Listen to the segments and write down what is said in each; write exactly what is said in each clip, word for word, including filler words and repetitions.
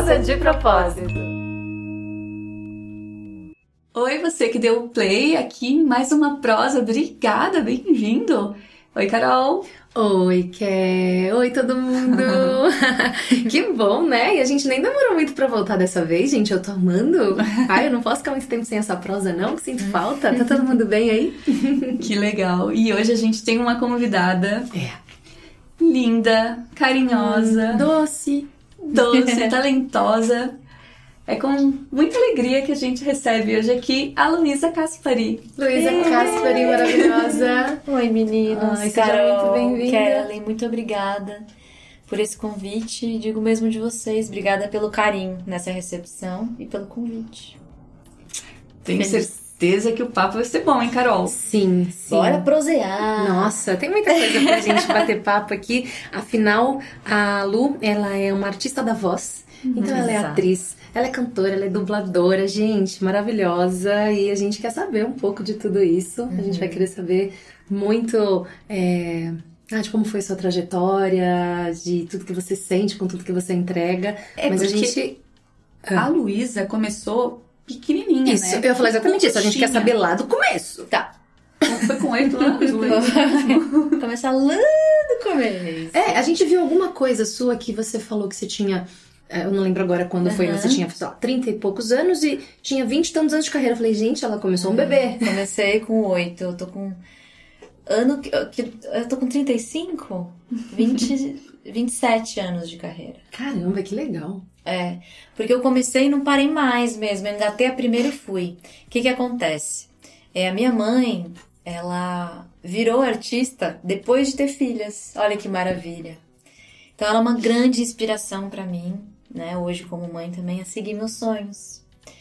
Prosa de Propósito. Oi, você que deu play aqui em mais uma prosa. Obrigada, bem-vindo. Oi, Carol. Oi, Ké. Oi, todo mundo. Que bom, né? E a gente nem demorou muito pra voltar dessa vez, gente. Eu tô amando. Ai, eu não posso ficar muito tempo sem essa prosa, não, que sinto falta. Tá todo mundo bem aí? Que legal. E hoje a gente tem uma convidada É. linda, carinhosa, Hum, doce. doce, talentosa. É com muita alegria que a gente recebe hoje aqui a Luísa Caspari. Luísa Caspari, maravilhosa. Oi, meninos. Ai, seja Carol, muito bem-vinda. Kelly, muito obrigada por esse convite. E digo mesmo de vocês, obrigada pelo carinho nessa recepção e pelo convite. Tenho Feliz. certeza que o papo vai ser bom, hein, Carol? Sim, sim. Bora prosear. Nossa, tem muita coisa pra gente bater papo aqui. Afinal, a Lu, ela é uma artista da voz. Então ela é Exato. atriz, ela é cantora, ela é dubladora, gente, maravilhosa. E a gente quer saber um pouco de tudo isso. A gente vai querer saber muito é, ah, de como foi sua trajetória, de tudo que você sente com tudo que você entrega. É Mas a porque gente... A Luísa começou pequenininha, Isso, né? eu ia falar exatamente isso. A gente quer Curtinha. saber lá do começo. Tá. Foi com oito anos, Luísa. Começar lá do começo. É, a gente viu alguma coisa sua que você falou que você tinha... Eu não lembro agora quando foi, Uhum. você tinha, sei lá, trinta e poucos anos e tinha vinte e tantos anos de carreira. Eu falei, gente, ela começou um bebê. Comecei com oito, eu tô com... Ano que, que- eu tô com trinta e cinco, vinte, vinte e sete anos de carreira. Caramba, que legal. É, porque eu comecei e não parei mais mesmo, eu engatei a primeira e fui. O que que acontece? É, a minha mãe, ela virou artista depois de ter filhas. Olha que maravilha. Então ela é uma grande inspiração pra mim, né? Hoje como mãe também, a seguir meus sonhos.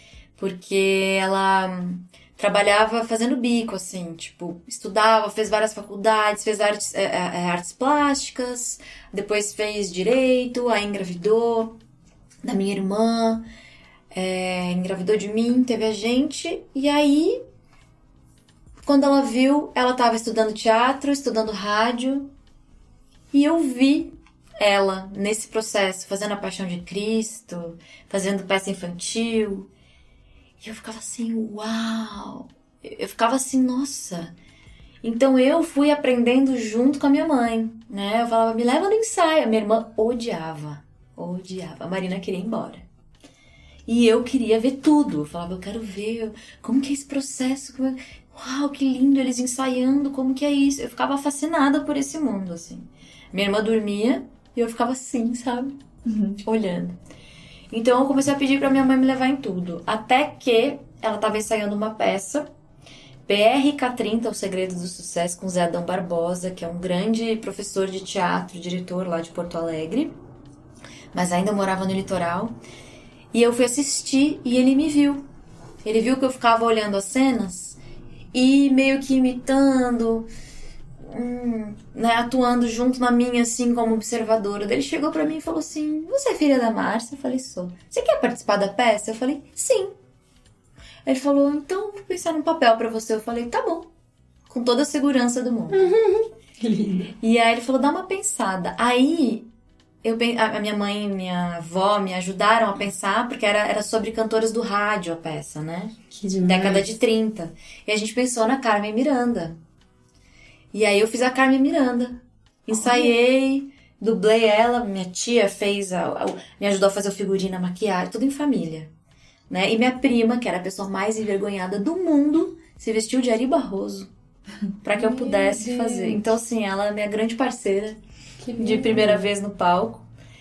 Porque ela hum, trabalhava fazendo bico, assim, tipo, estudava, fez várias faculdades, fez artes, é, é, artes plásticas, depois fez direito, aí engravidou da minha irmã, é, engravidou de mim, teve a gente, e aí, quando ela viu, ela estava estudando teatro, estudando rádio, e eu vi ela nesse processo, fazendo A Paixão de Cristo, fazendo peça infantil, e eu ficava assim, uau! Eu ficava assim, nossa! Então eu fui aprendendo junto com a minha mãe, né? Eu falava, me leva no ensaio. A minha irmã odiava, odiava. A Marina queria ir embora. E eu queria ver tudo. Eu falava, eu quero ver como que é esse processo. Como é... Uau, que lindo eles ensaiando, como que é isso? Eu ficava fascinada por esse mundo, assim. Minha irmã dormia e eu ficava assim, sabe? Uhum. Olhando. Então eu comecei a pedir pra minha mãe me levar em tudo. Até que ela tava ensaiando uma peça, P R K trinta, O Segredo do Sucesso, com Zé Adão Barbosa, que é um grande professor de teatro, diretor lá de Porto Alegre, mas ainda morava no litoral. E eu fui assistir e ele me viu. Ele viu que eu ficava olhando as cenas e meio que imitando, hum, né, atuando junto na minha, assim, como observadora. Daí ele chegou pra mim e falou assim, você é filha da Márcia? Eu falei, sou. Você quer participar da peça? Eu falei, sim. Ele falou, então vou pensar num papel pra você. Eu falei, tá bom. Com toda a segurança do mundo. Que lindo. E aí ele falou, dá uma pensada. Aí eu, pen- a a minha mãe e minha avó me ajudaram a pensar, porque era, era sobre cantoras do rádio a peça, né? Que demais. Década de trinta. E a gente pensou na Carmen Miranda. E aí eu fiz a Carmen Miranda. Ensaiei, dublei ela, minha tia fez, a, a- me ajudou a fazer o figurino, a maquiagem, tudo em família. Né? E minha prima, que era a pessoa mais envergonhada do mundo, se vestiu de Ari Barroso pra que eu Meu pudesse Deus. fazer. Então, assim, ela é minha grande parceira Que de lindo. primeira vez no palco.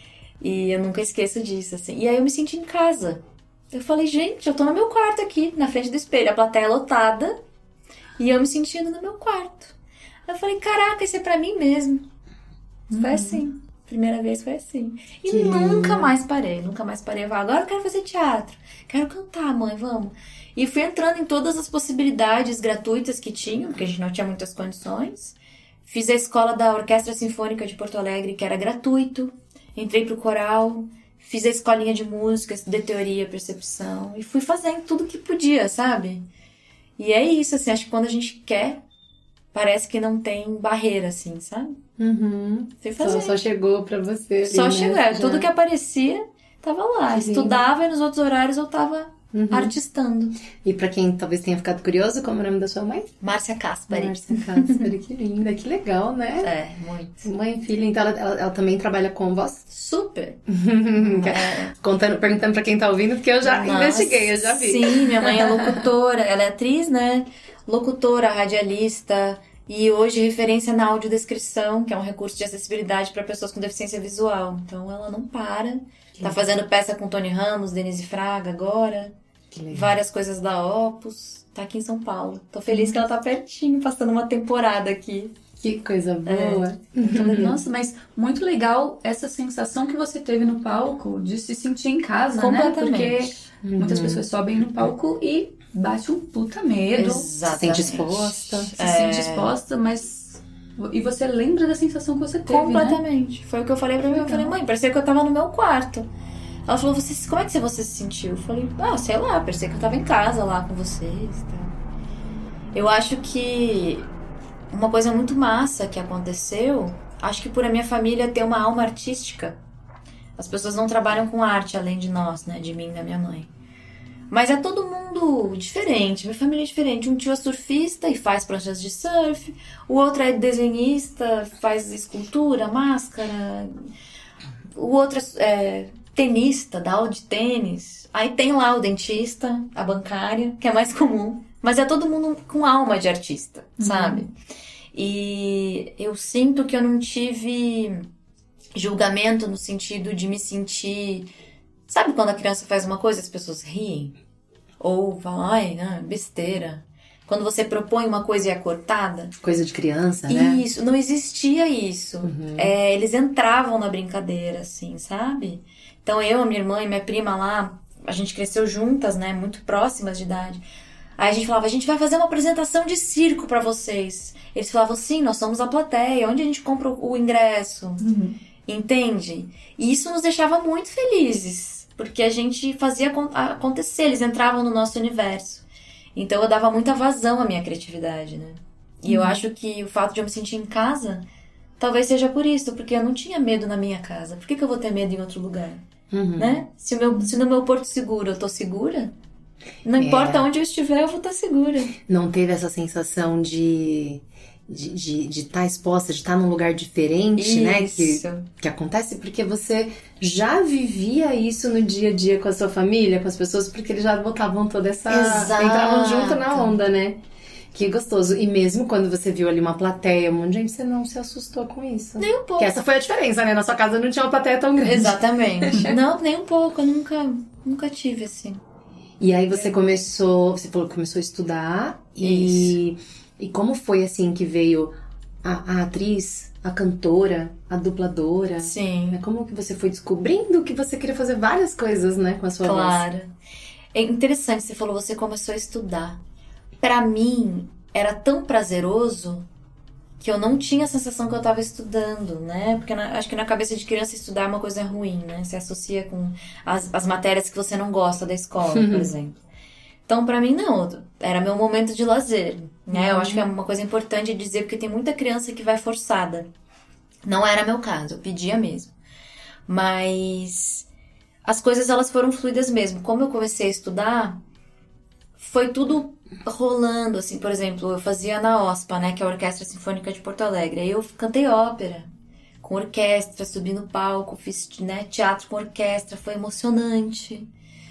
E eu nunca esqueço disso, assim. E aí eu me senti em casa. Eu falei, gente, eu tô no meu quarto aqui, na frente do espelho. A plateia lotada. E eu me sentindo no meu quarto. Eu falei, caraca, isso é pra mim mesmo. Foi assim. Primeira vez foi assim. E Que nunca lindo. mais parei. Nunca mais parei. Eu falei, agora eu quero fazer teatro. Quero cantar, mãe, vamos. E fui entrando em todas as possibilidades gratuitas que tinham, porque a gente não tinha muitas condições. Fiz a escola da Orquestra Sinfônica de Porto Alegre, que era gratuito. Entrei pro coral. Fiz a escolinha de música, estudei teoria, percepção. E fui fazendo tudo que podia, sabe? E é isso, assim. Acho que quando a gente quer, parece que não tem barreira, assim, sabe? Uhum. Fui Só, fazendo. só chegou pra você ali, Só né? chegou. É, Já- tudo que aparecia. tava lá. Que Estudava e nos outros horários eu tava uhum. artistando. E pra quem talvez tenha ficado curioso, como é o nome da sua mãe? Márcia Caspari. Márcia Caspari, que linda, que legal, né? É, muito. Mãe e filha, então ela, ela, ela também trabalha com voz? Super. é. Contando, perguntando pra quem tá ouvindo, porque eu já Nossa, investiguei, eu já vi. Sim, minha mãe é locutora, ela é atriz, né? Locutora, radialista e hoje referência na audiodescrição, que é um recurso de acessibilidade para pessoas com deficiência visual. Então ela não para. Que tá legal. Fazendo peça com Tony Ramos, Denise Fraga agora. Várias coisas da Opus. Tá aqui em São Paulo. Tô feliz que ela tá pertinho, passando uma temporada aqui. Que coisa boa. É. Nossa, mas muito legal essa sensação que você teve no palco de se sentir em casa, completamente, né? Porque uhum. muitas pessoas sobem no palco e bate um puta medo. Exatamente. Se sente exposta. Se é... sente exposta, mas... E você lembra da sensação que você teve, completamente. Né? Foi o que eu falei pra mim. Eu falei, mãe, parecia que eu tava no meu quarto. Ela falou, você, como é que você se sentiu? Eu falei, ah, sei lá, parecia que eu tava em casa lá com vocês. Tá? Eu acho que uma coisa muito massa que aconteceu, acho que por a minha família ter uma alma artística. As pessoas não trabalham com arte além de nós, né? De mim e da minha mãe. Mas é todo mundo diferente, minha família é diferente. Um tio é surfista e faz pranchas de surf, o outro é desenhista, faz escultura, máscara, o outro é tenista, dá aula de tênis. Aí tem lá o dentista, a bancária, que é mais comum. Mas é todo mundo com alma de artista, uhum. sabe? E eu sinto que eu não tive julgamento no sentido de me sentir... Sabe quando a criança faz uma coisa e as pessoas riem? Ou falam, ai, não, besteira. Quando você propõe uma coisa e é cortada. Coisa de criança, né? Isso, não existia isso. Uhum. É, eles entravam na brincadeira, assim, sabe? Então eu, a minha irmã e minha prima lá, a gente cresceu juntas, né? Muito próximas de idade. Aí a gente falava, a gente vai fazer uma apresentação de circo pra vocês. Eles falavam, sim, nós somos a plateia. Onde a gente compra o ingresso? Uhum. Entende? E isso nos deixava muito felizes. Porque a gente fazia acontecer, eles entravam no nosso universo. Então eu dava muita vazão à minha criatividade, né? E uhum. eu acho que o fato de eu me sentir em casa, talvez seja por isso, porque eu não tinha medo na minha casa. Por que, que eu vou ter medo em outro lugar? Uhum. Né? Se, o meu, se no meu porto seguro eu tô segura, não é. importa onde eu estiver, eu vou estar segura. Não teve essa sensação de... de estar de, de tá exposta, de estar tá num lugar diferente, isso. né? Que, que acontece porque você já vivia isso no dia a dia com a sua família, com as pessoas, porque eles já botavam toda essa... Exato. Entravam junto na onda, né? Que gostoso. E mesmo quando você viu ali uma plateia, um monte de gente, você não se assustou com isso. Nem um pouco. Que essa foi a diferença, né? Na sua casa não tinha uma plateia tão grande. Exatamente. Não, nem um pouco. Eu nunca, nunca tive, assim. E aí você começou... Você falou que começou a estudar. E... Isso. E como foi, assim, que veio a, a atriz, a cantora, a dubladora? Sim. Como que você foi descobrindo que você queria fazer várias coisas, né, com a sua claro. voz? Claro. É interessante, você falou, você começou a estudar. Pra mim, era tão prazeroso que eu não tinha a sensação que eu tava estudando, né? Porque na, acho que na cabeça de criança estudar é uma coisa ruim, né? Se associa com as, as matérias que você não gosta da escola, por exemplo. Então, pra mim, não. Era meu momento de lazer, né? Eu acho que é uma coisa importante dizer, porque tem muita criança que vai forçada. Não era meu caso, eu pedia mesmo. Mas as coisas, elas foram fluidas mesmo. Como eu comecei a estudar, foi tudo rolando, assim. Por exemplo, eu fazia na OSPA, né? Que é a Orquestra Sinfônica de Porto Alegre. Aí eu cantei ópera com orquestra, subi no palco, fiz, né, teatro com orquestra. Foi emocionante.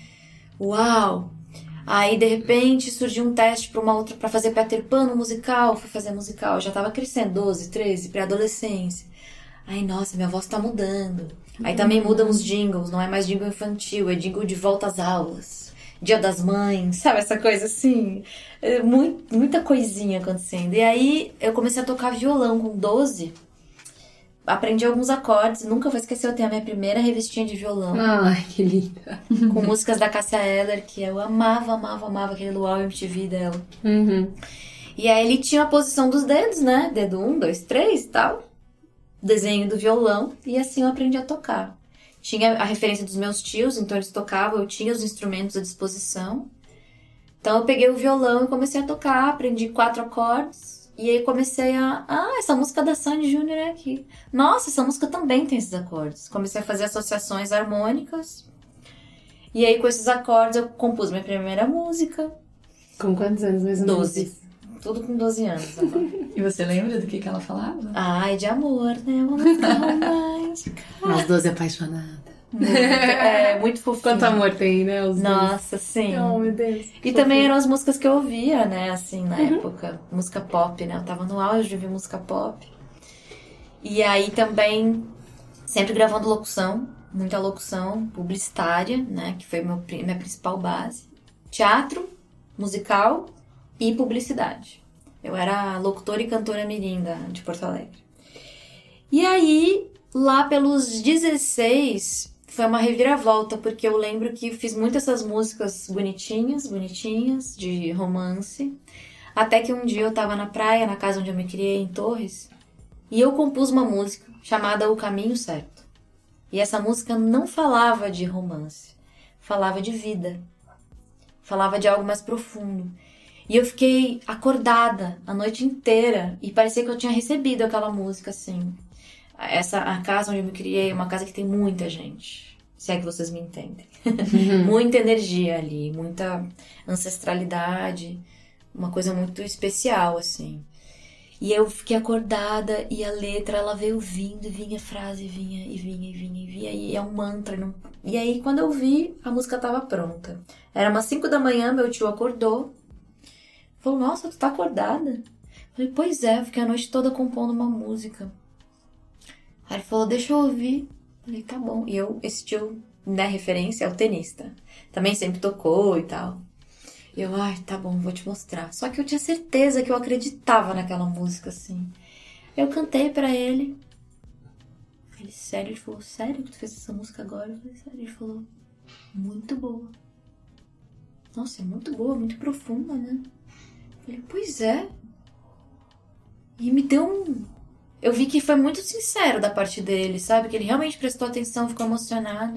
Uau! Aí, de repente, surgiu um teste para uma outra, para fazer Peter Pan no musical. Fui fazer musical. Eu já tava crescendo, doze, treze, pré-adolescência. Aí, nossa, minha voz tá mudando. Aí também mudam os jingles. Não é mais jingle infantil, é jingle de volta às aulas. Dia das Mães, sabe? Essa coisa assim. Muito, muita coisinha acontecendo. E aí, eu comecei a tocar violão com doze. Aprendi alguns acordes, nunca vou esquecer, eu tenho a minha primeira revistinha de violão. Ai, que linda. Com músicas da Cássia Eller, que eu amava, amava, amava, aquele Luau M T V dela. Uhum. E aí ele tinha a posição dos dedos, né? Dedo um, dois, três e tal. Desenho do violão, e assim eu aprendi a tocar. Tinha a referência dos meus tios, então eles tocavam, eu tinha os instrumentos à disposição. Então eu peguei o violão e comecei a tocar, aprendi quatro acordes. E aí comecei a... Ah, essa música da Sandy Júnior é aqui. Nossa, essa música também tem esses acordes. Comecei a fazer associações harmônicas. E aí, com esses acordes, eu compus minha primeira música. Com quantos anos mesmo? doze. Tudo com doze anos agora. E você lembra do que, que ela falava? Ai, de amor, né? Uma música romântica. Nós doze apaixonadas. Muito, é, muito fofinho. Quanto amor tem, né? Os Nossa, sim. Oh, meu Deus. E também eram as músicas que eu ouvia, né? Assim, na uhum. época. Música pop, né? Eu tava no auge de ouvir música pop. E aí também, sempre gravando locução. Muita locução publicitária, né? Que foi meu, minha principal base. Teatro, musical e publicidade. Eu era locutora e cantora mirim de Porto Alegre. E aí, lá pelos dezesseis, foi uma reviravolta, porque eu lembro que fiz muitas essas músicas bonitinhas, bonitinhas, de romance. Até que um dia eu tava na praia, na casa onde eu me criei, em Torres, e eu compus uma música chamada O Caminho Certo. E essa música não falava de romance, falava de vida, falava de algo mais profundo. E eu fiquei acordada a noite inteira e parecia que eu tinha recebido aquela música, assim. Essa, a casa onde eu me criei é uma casa que tem muita gente, se é que vocês me entendem. Uhum. Muita energia ali, muita ancestralidade, uma coisa muito especial, assim. E eu fiquei acordada e a letra, ela veio vindo, e vinha a frase, vinha, e vinha, e vinha, e vinha, e é um mantra. Não... E aí, quando eu vi, a música tava pronta. Era umas cinco da manhã, meu tio acordou. Falou, nossa, tu tá acordada? Eu falei, pois é, eu fiquei a noite toda compondo uma música. Aí ele falou, deixa eu ouvir. Eu falei, tá bom. E eu, esse tio, né, referência, é o tenista. Também sempre tocou e tal. E eu, ai, tá bom, vou te mostrar. Só que eu tinha certeza que eu acreditava naquela música, assim. Eu cantei pra ele. Ele, sério? Ele falou, sério que tu fez essa música agora? Eu falei, sério. Ele falou, muito boa. Nossa, é muito boa, muito profunda, né? Eu falei, pois é. E me deu um... Eu vi que foi muito sincero da parte dele, sabe? Que ele realmente prestou atenção, ficou emocionado.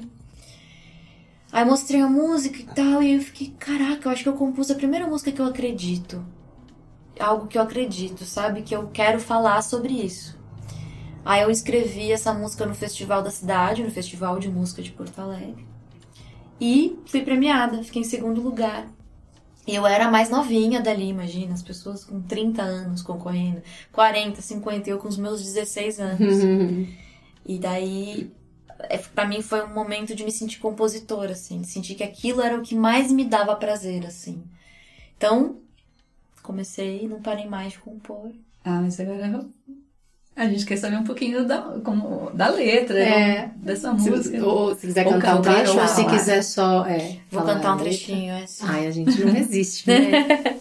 Aí eu mostrei a música e tal, e eu fiquei, caraca, eu acho que eu compus a primeira música que eu acredito. Algo que eu acredito, sabe? Que eu quero falar sobre isso. Aí eu escrevi essa música no Festival da Cidade, no Festival de Música de Porto Alegre. E fui premiada, fiquei em segundo lugar. E eu era a mais novinha dali, imagina, as pessoas com trinta anos concorrendo, quarenta, cinquenta, e eu com os meus dezesseis anos. E daí... Pra mim foi um momento de me sentir compositora, assim. De sentir que aquilo era o que mais me dava prazer, assim. Então, comecei e não parei mais de compor. Ah, mas agora a gente quer saber um pouquinho da, como, da letra, é. dessa música. Se, ou se quiser ou cantar um trecho, ou se quiser só... É, Vou cantar um trechinho, é assim. Ai, a gente não resiste, né?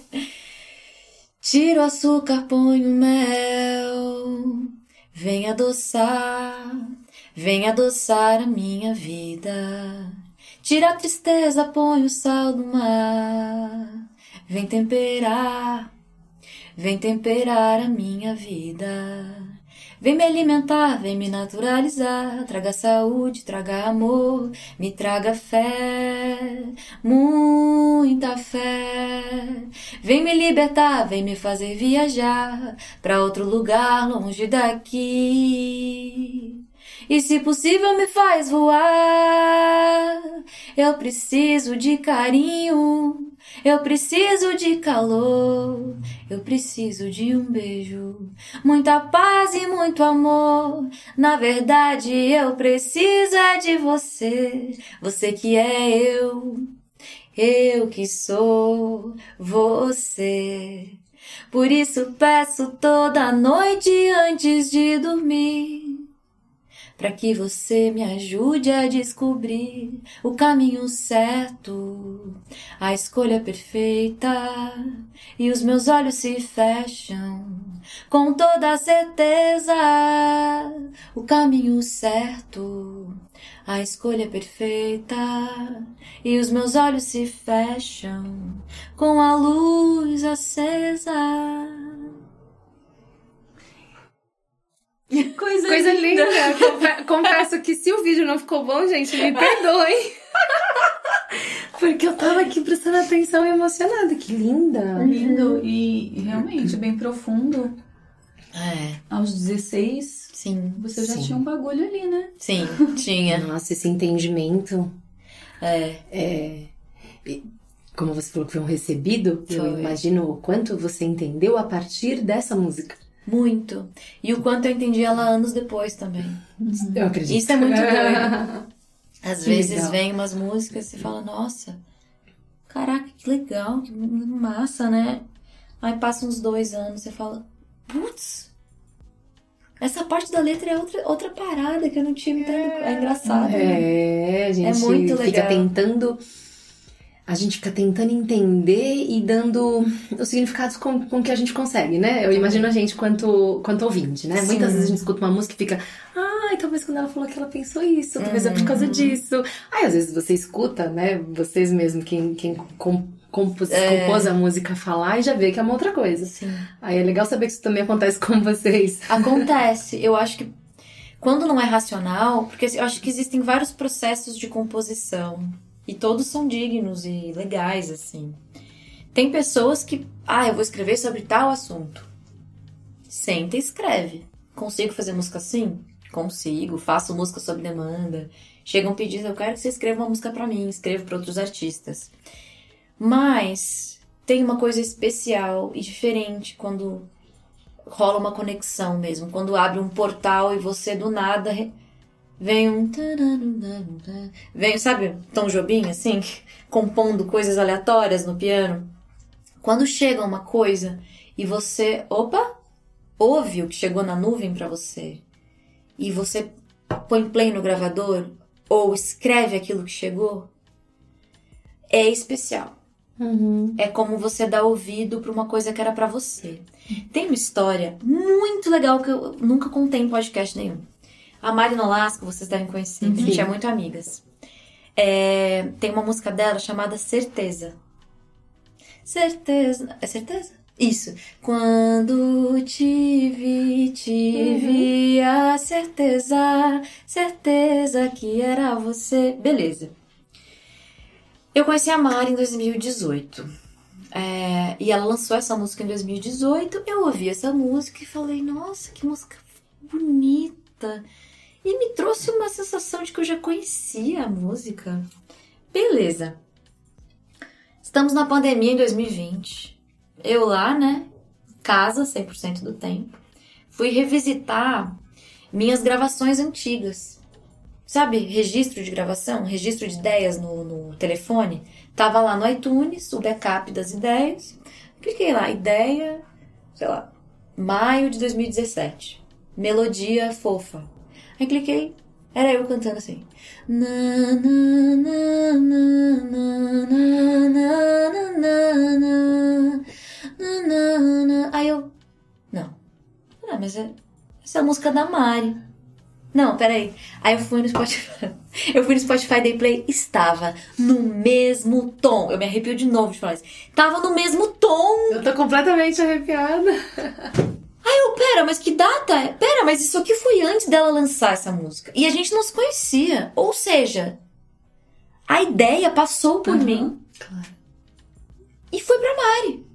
Tiro o açúcar, ponho mel, vem adoçar... Vem adoçar a minha vida. Tira a tristeza, põe o sal do mar. Vem temperar, vem temperar a minha vida. Vem me alimentar, vem me naturalizar. Traga saúde, traga amor, me traga fé, muita fé. Vem me libertar, vem me fazer viajar pra outro lugar longe daqui. E se possível me faz voar. Eu preciso de carinho, eu preciso de calor, eu preciso de um beijo, muita paz e muito amor. Na verdade eu preciso é de você, você que é eu, eu que sou você. Por isso peço toda noite antes de dormir, para que você me ajude a descobrir o caminho certo, a escolha perfeita. E os meus olhos se fecham com toda certeza. O caminho certo, a escolha perfeita. E os meus olhos se fecham com a luz acesa. Coisa, Coisa linda! linda. Confesso que se o vídeo não ficou bom, gente, me perdoem. Porque eu tava aqui prestando atenção e emocionada. Que linda! Lindo e realmente bem profundo. É. Aos dezesseis, sim, você já sim. tinha um bagulho ali, né? Sim, tinha. Nossa, esse entendimento. É. É, e como você falou que foi um recebido, Foi. eu imagino o quanto você entendeu a partir dessa música. Muito. E o quanto eu entendi ela anos depois também. Eu acredito. Isso é muito doido. Às Que vezes legal. vem umas músicas e você fala, nossa, caraca, que legal, que massa, né? Aí passa uns dois anos e você fala, putz, essa parte da letra é outra, outra parada que eu não tinha me dado. É engraçado. né? É, a gente É muito fica legal. tentando. A gente fica tentando entender e dando os significados com, com que a gente consegue, né? Eu imagino a gente quanto, quanto ouvinte, né? Sim. Muitas vezes a gente escuta uma música e fica, ai, talvez quando ela falou que ela pensou isso, talvez é por causa disso. Aí às vezes você escuta, né? Vocês mesmo, quem, quem com, compôs, É. compôs a música falar e já vê que é uma outra coisa. Sim. Aí é legal saber que isso também acontece com vocês. Acontece. Eu acho que quando não é racional, porque eu acho que existem vários processos de composição e todos são dignos e legais, assim. Tem pessoas que, ah, eu vou escrever sobre tal assunto. Senta e escreve. Consigo fazer música assim? Consigo. Faço música sob demanda. Chegam pedindo, eu quero que você escreva uma música pra mim, escrevo pra outros artistas. Mas tem uma coisa especial e diferente quando rola uma conexão mesmo. Quando abre um portal e você do nada re- vem um... Vem, sabe, Tom Jobim, assim, compondo coisas aleatórias no piano. Quando chega uma coisa e você, opa, ouve o que chegou na nuvem pra você e você põe play no gravador ou escreve aquilo que chegou, é especial. Uhum. É como você dar ouvido pra uma coisa que era pra você. Tem uma história muito legal que eu nunca contei em podcast nenhum. A Mari Nolasco, vocês devem conhecer, a gente é muito amigas. É, tem uma música dela chamada Certeza. Certeza. É certeza? Isso. Quando te vi, tive a certeza, certeza que era você. Beleza. Eu conheci a Mari em dois mil e dezoito. É, e ela lançou essa música em dois mil e dezoito. Eu ouvi essa música e falei, nossa, que música bonita. E me trouxe uma sensação de que eu já conhecia a música. Beleza. Estamos na pandemia em dois mil e vinte. Eu lá, né? Casa, cem por cento do tempo. Fui revisitar minhas gravações antigas. Sabe, registro de gravação, registro de ideias no, no telefone. Tava lá no iTunes, o backup das ideias. Cliquei lá, ideia, sei lá, maio de dois mil e dezessete. Melodia fofa. Aí cliquei, era eu cantando assim. Na, na, na, na, na, na, na, na, na, na, na. Aí eu, não, ah, mas é, essa é a música da Mari. Não, peraí. Aí eu fui no Spotify. Eu fui no Spotify, dei play, estava no mesmo tom. Eu me arrepio de novo de falar isso. Tava no mesmo tom. Eu tô completamente arrepiada. Aí eu, pera, mas que data é? Pera, mas isso aqui foi antes dela lançar essa música. E a gente não se conhecia. Ou seja, a ideia passou por Uhum. mim Claro. e foi pra Mari.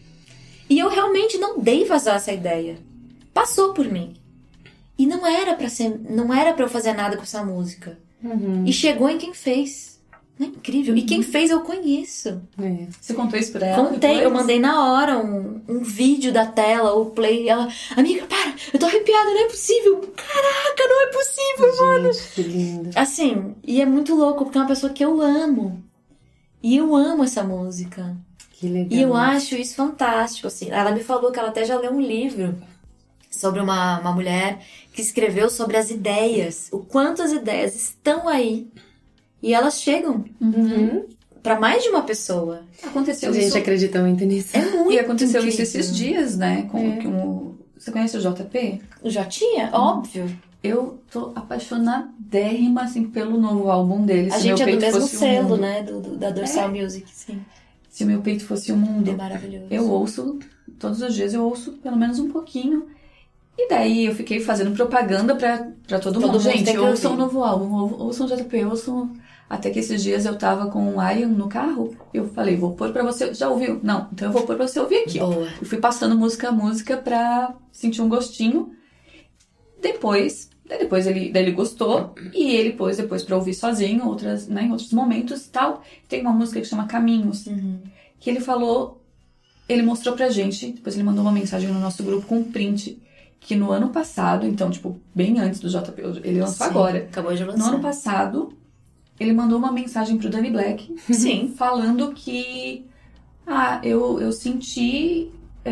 E eu realmente não dei vazar essa ideia. Passou por mim. E não era pra ser, não era pra eu fazer nada com essa música. Uhum. E chegou em quem fez. Não é incrível? E quem fez eu conheço. É. Você contou isso pra ela? Contei, depois? eu mandei na hora um, um vídeo da tela, o play. Ela, amiga, para, eu tô arrepiada, não é possível. Caraca, não é possível, mano. Gente, que lindo. Assim, e é muito louco, porque é uma pessoa que eu amo. E eu amo essa música. Que legal. E eu acho isso fantástico, assim. Ela me falou que ela até já leu um livro sobre uma, uma mulher que escreveu sobre as ideias. O quanto as ideias estão aí. E elas chegam Uhum. pra mais de uma pessoa. Aconteceu A gente isso. acredita muito nisso. É muito E aconteceu incrível. isso esses dias, né? Com, É. com o- Você conhece o J P? Já tinha? Óbvio. Eu tô apaixonadérrima, assim, pelo novo álbum dele. A Se gente Meu é do Peito mesmo Fosse um selo, Mundo. né? Do, do- da Dorsal Music, sim. Se o Meu Peito Fosse um É Mundo. maravilhoso. Eu ouço, todos os dias eu ouço pelo menos um pouquinho. E daí eu fiquei fazendo propaganda pra, pra todo, Todo mundo. mundo Gente, tem que ouçam o ouvir. novo álbum, ou- ouçam o J P, ouçam... Até que esses dias eu tava com o Ian no carro, eu falei, vou pôr pra você... Já ouviu? Não, então eu vou pôr pra você ouvir aqui. ó. Boa. Eu fui passando música a música pra sentir um gostinho. Depois, Daí depois ele, daí ele gostou e ele pôs depois pra ouvir sozinho, outras, né, em outros momentos e tal. Tem uma música que chama Caminhos, uhum. que ele falou, ele mostrou pra gente, depois ele mandou uma mensagem no nosso grupo com um print, que no ano passado, então, tipo, bem antes do J P, ele lançou Sim, agora. Acabou de lançar. No ano passado, ele mandou uma mensagem pro Danny Black, Sim. falando que, ah, eu, eu senti...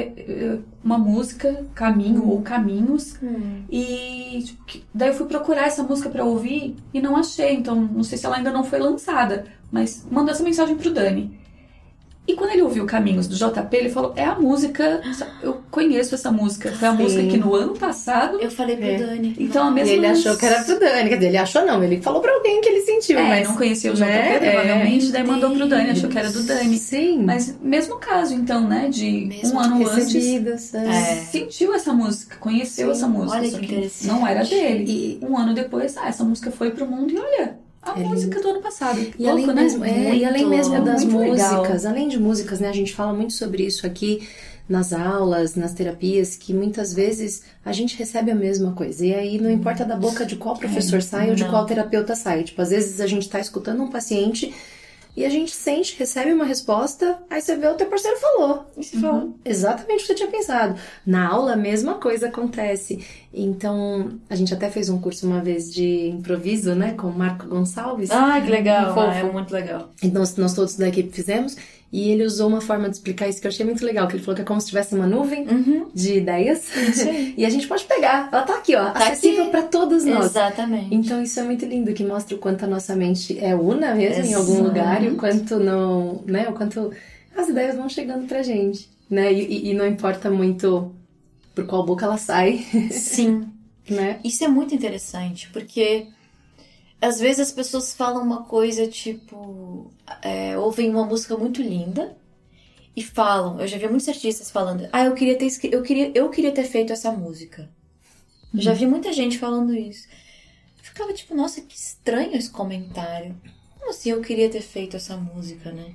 uma música, Caminho, hum. ou Caminhos, hum. e tipo, daí eu fui procurar essa música pra ouvir e não achei, então não sei se ela ainda não foi lançada, mas mandou essa mensagem pro Dani. E quando ele ouviu Caminhos do J P, ele falou, é a música, eu conheço essa música, foi a Sim. música que no ano passado... Eu falei pro é. Dani. Então a mesma E ele achou que era pro Dani, quer dizer, ele achou não, ele falou pra alguém que ele sentiu, é, mas... não conhecia o J P, né? provavelmente, é. daí mandou pro Dani, achou que era do Dani. Sim. Mas mesmo caso, então, né, de mesmo um ano antes, é. sentiu essa música, conheceu Sim. essa música, olha que interessante. Não era dele. E... Um ano depois, ah, essa música foi pro mundo e olha... A é música lindo. do ano passado. E, Louco, além, né? mesmo, é, e além mesmo é das músicas, legal. além de músicas, né? A gente fala muito sobre isso aqui nas aulas, nas terapias, que muitas vezes a gente recebe a mesma coisa. E aí não importa da boca de qual professor é, sai ou de qual terapeuta sai. Tipo, às vezes a gente tá escutando um paciente e a gente sente, recebe uma resposta, aí você vê o teu parceiro falou. E você uhum. fala exatamente o que você tinha pensado. Na aula, a mesma coisa acontece. Então, a gente até fez um curso uma vez de improviso, né? Com o Marco Gonçalves. Ah, que legal. Ah, é muito legal. Então, nós todos da equipe fizemos. E ele usou uma forma de explicar isso que eu achei muito legal. Que ele falou que é como se tivesse uma nuvem uhum. de ideias. Sim. E a gente pode pegar. Ela tá aqui, ó. Tá acessível para todos nós. Exatamente. Então, isso é muito lindo. Que mostra o quanto a nossa mente é una mesmo Exato. em algum lugar. E o quanto não... né? O quanto as ideias vão chegando pra gente. Né? E, e não importa muito... por qual boca ela sai. Sim. Né? Isso é muito interessante, porque às vezes as pessoas falam uma coisa tipo... É, ouvem uma música muito linda e falam... Eu já vi muitos artistas falando... Ah, eu queria ter, eu queria, eu queria ter feito essa música. Hum. Eu já vi muita gente falando isso. Eu ficava tipo... Nossa, que estranho esse comentário. Como assim eu queria ter feito essa música, né?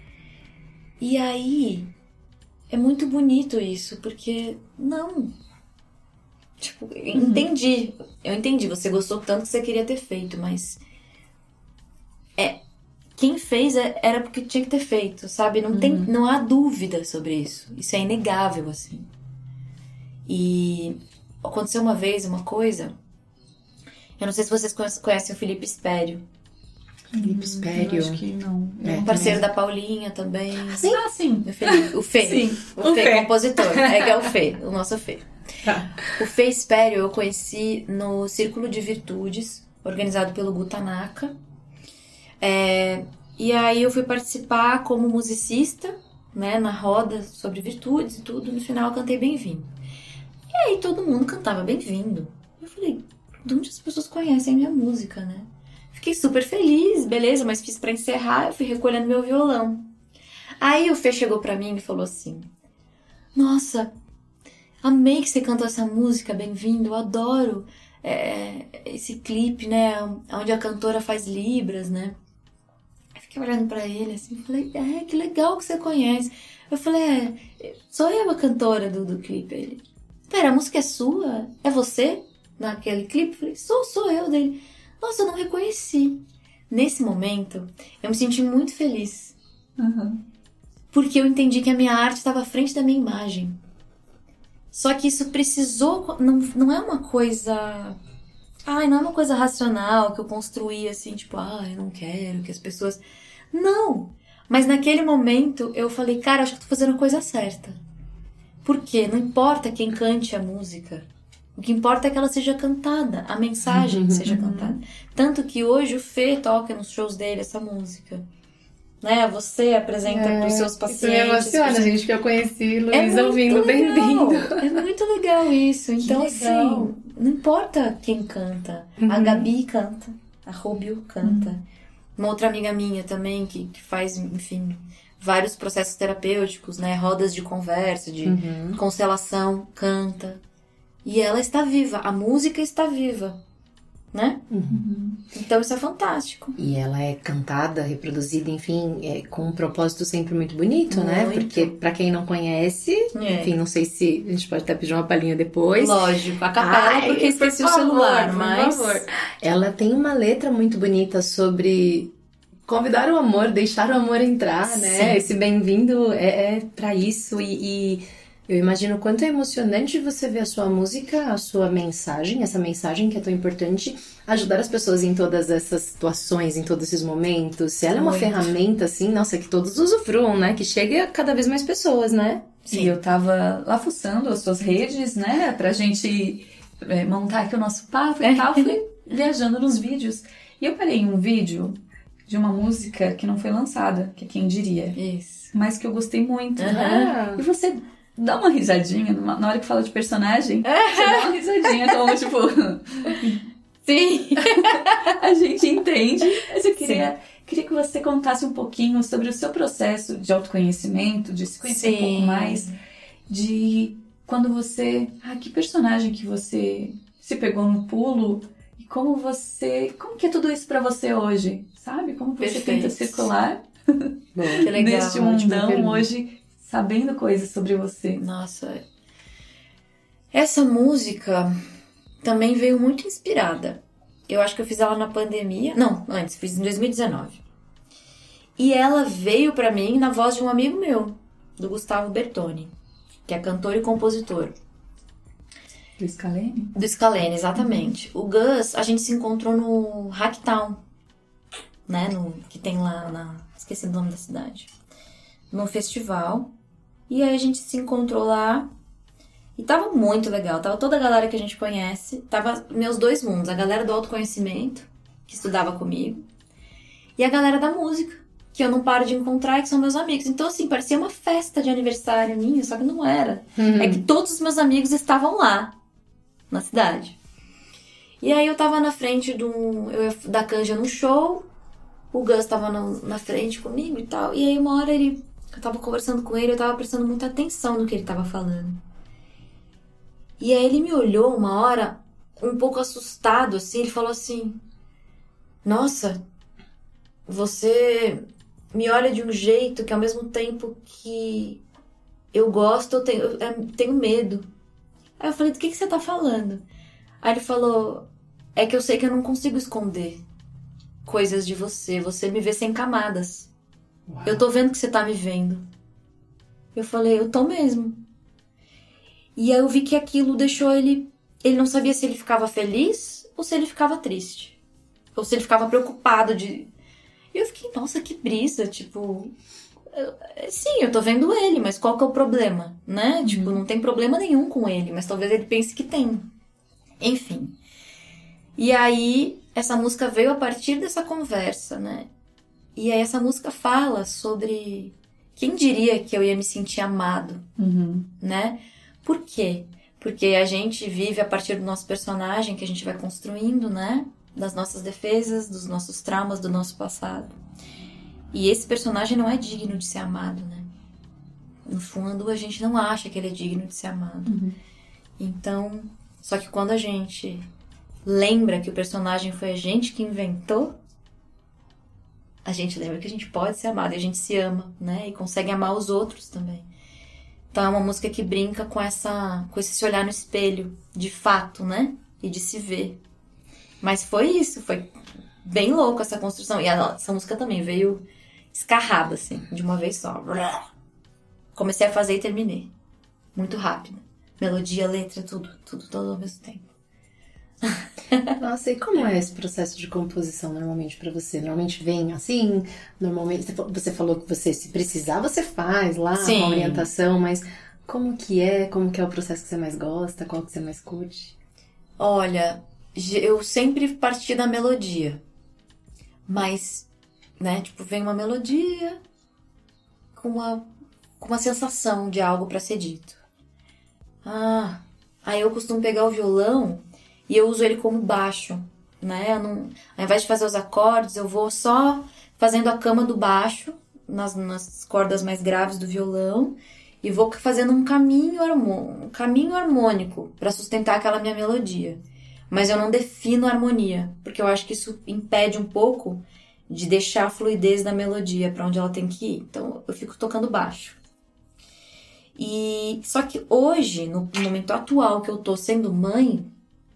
E aí... É muito bonito isso, porque não. Tipo, eu entendi. Eu entendi, você gostou tanto que você queria ter feito, mas é quem fez era porque tinha que ter feito, sabe? Não tem, uhum. não há dúvida sobre isso. Isso é inegável, assim. E aconteceu uma vez uma coisa. Eu não sei se vocês conhecem o Felipe Espério. Felipe Espério. Acho que não. É, um parceiro da Paulinha também. Ah, sim? Ah, sim. O Fê, o Fê, sim. o Fê, Fê. compositor. É que é o Fê, o nosso Fê. Tá. O Fê Espério eu conheci no Círculo de Virtudes, organizado pelo Gu Tanaka. É, e aí eu fui participar como musicista, né, na roda sobre virtudes e tudo. No final eu cantei Bem-vindo. E aí todo mundo cantava Bem-vindo. Eu falei, de onde as pessoas conhecem a minha música, né? Fiquei super feliz, beleza, mas fiz pra encerrar, eu fui recolhendo meu violão. Aí o Fê chegou pra mim e falou assim, nossa, amei que você cantou essa música, Bem-vindo, eu adoro é, esse clipe, né, onde a cantora faz libras, né. Eu fiquei olhando pra ele assim, falei, é, que legal que você conhece. Eu falei, é, sou eu a cantora do, do clipe. Ele, pera, a música é sua? É você naquele clipe? Eu falei, sou, sou eu dele. Nossa, eu não reconheci. Nesse momento, eu me senti muito feliz. Uhum. Porque eu entendi que a minha arte estava à frente da minha imagem. Só que isso precisou... Não, não é uma coisa... Ai, não é uma coisa racional que eu construí assim, tipo... Ai, eu não quero que as pessoas... Não! Mas naquele momento, eu falei... Cara, acho que eu tô fazendo a coisa certa. Por quê? Não importa quem cante a música... O que importa é que ela seja cantada, a mensagem uhum, seja cantada. Tanto que hoje o Fê toca nos shows dele essa música. Né? Você apresenta é, para os seus pacientes. Isso me emociona, pros... gente, que eu conheci Luiz é ouvindo Bem-vindo. É muito legal isso. Então, legal. assim, não importa quem canta. Uhum. A Gabi canta, a Rubio canta. Uhum. Uma outra amiga minha também, que, que faz, enfim, vários processos terapêuticos, né? Rodas de conversa, de uhum. constelação, canta. E ela está viva, a música está viva, né? Uhum. Então isso é fantástico. E ela é cantada, reproduzida, enfim, é, com um propósito sempre muito bonito, muito. Né? Porque pra quem não conhece, é. enfim, não sei se a gente pode até pedir uma palhinha depois. Lógico, a capela, Ai, porque esqueci por o celular, favor, mas... Por favor. Ela tem uma letra muito bonita sobre convidar o amor, deixar o amor entrar, Sim. né? Esse bem-vindo é, é pra isso e... e... eu imagino o quanto é emocionante você ver a sua música, a sua mensagem, essa mensagem que é tão importante, ajudar as pessoas em todas essas situações, em todos esses momentos. Se ela é uma Muito. ferramenta, assim, nossa, que todos usufruam, né? Que chegue a cada vez mais pessoas, né? Sim, e eu tava lá fuçando as suas redes, né? Pra gente é, montar aqui o nosso papo e tal. Fui viajando nos vídeos. E eu parei em um vídeo de uma música que não foi lançada, que quem diria. Isso. Mas que eu gostei muito. Uhum. Né? E você... dá uma risadinha, na hora que fala de personagem, você dá uma risadinha, como tipo... Sim! A gente entende, mas eu queria, queria que você contasse um pouquinho sobre o seu processo de autoconhecimento, de se conhecer Sim. um pouco mais, de quando você... Ah, que personagem que você se pegou no pulo e como você... Como que é tudo isso pra você hoje, sabe? Como você Perfeito. tenta circular Bom, que legal, neste mundão hoje... sabendo coisas sobre você. Nossa, essa música também veio muito inspirada. Eu acho que eu fiz ela na pandemia. Não, antes, fiz em dois mil e dezenove. E ela veio pra mim na voz de um amigo meu, do Gustavo Bertoni, que é cantor e compositor. Do Scalene? Do Scalene, exatamente. Uhum. O Gus, a gente se encontrou no Hacktown, né, no, que tem lá na... esqueci o nome da cidade. Num festival. E aí a gente se encontrou lá. E tava muito legal. Tava toda a galera que a gente conhece. Tava meus dois mundos. A galera do autoconhecimento, que estudava comigo. E a galera da música, que eu não paro de encontrar e que são meus amigos. Então, assim, parecia uma festa de aniversário minha, só que não era. Uhum. É que todos os meus amigos estavam lá, na cidade. E aí eu tava na frente do, eu ia da Canja num show. O Gus tava no, na frente comigo e tal. E aí uma hora ele... eu tava conversando com ele, eu tava prestando muita atenção no que ele tava falando. E aí ele me olhou uma hora, um pouco assustado, assim, ele falou assim... Nossa, você me olha de um jeito que ao mesmo tempo que eu gosto, eu tenho, eu tenho medo. Aí eu falei, do que, que você tá falando? Aí ele falou, é que eu sei que eu não consigo esconder coisas de você, você me vê sem camadas. Uau. Eu tô vendo que você tá me vendo. Eu falei, eu tô mesmo. E aí eu vi que aquilo deixou ele... Ele não sabia se ele ficava feliz ou se ele ficava triste. Ou se ele ficava preocupado de... E eu fiquei, nossa, que brisa, tipo... Eu, sim, eu tô vendo ele, mas qual que é o problema, né? Uhum. Tipo, não tem problema nenhum com ele, mas talvez ele pense que tem. Enfim. E aí, essa música veio a partir dessa conversa, né? E aí essa música fala sobre... Quem diria que eu ia me sentir amado, uhum. né? Por quê? Porque a gente vive a partir do nosso personagem que a gente vai construindo, né? Das nossas defesas, dos nossos traumas, do nosso passado. E esse personagem não é digno de ser amado, né? No fundo, a gente não acha que ele é digno de ser amado. Uhum. Então, só que quando a gente lembra que o personagem foi a gente que inventou, a gente lembra que a gente pode ser amado e a gente se ama, né? E consegue amar os outros também. Então é uma música que brinca com, essa, com esse se olhar no espelho, de fato, né? E de se ver. Mas foi isso, foi bem louco essa construção. E a, essa música também veio escarrada, assim, de uma vez só. Comecei a fazer e terminei. Muito rápido. Melodia, letra, tudo, tudo, todo ao mesmo tempo. Nossa, e como é esse processo de composição normalmente pra você? Normalmente vem assim? Normalmente, você falou que você, se precisar, você faz lá Sim. a orientação, mas como que é? Como que é o processo que você mais gosta? Qual que você mais curte? Olha, eu sempre parti da melodia. Mas, né, tipo, vem uma melodia com uma, com uma sensação de algo pra ser dito. Ah, aí eu costumo pegar o violão e eu uso ele como baixo, né? Eu não, ao invés de fazer os acordes, eu vou só fazendo a cama do baixo, nas, nas cordas mais graves do violão, e vou fazendo um caminho, um caminho harmônico para sustentar aquela minha melodia. mas eu não defino harmonia, porque eu acho que isso impede um pouco de deixar a fluidez da melodia para onde ela tem que ir. Então eu fico tocando baixo. E só que hoje, no momento atual que eu tô sendo mãe,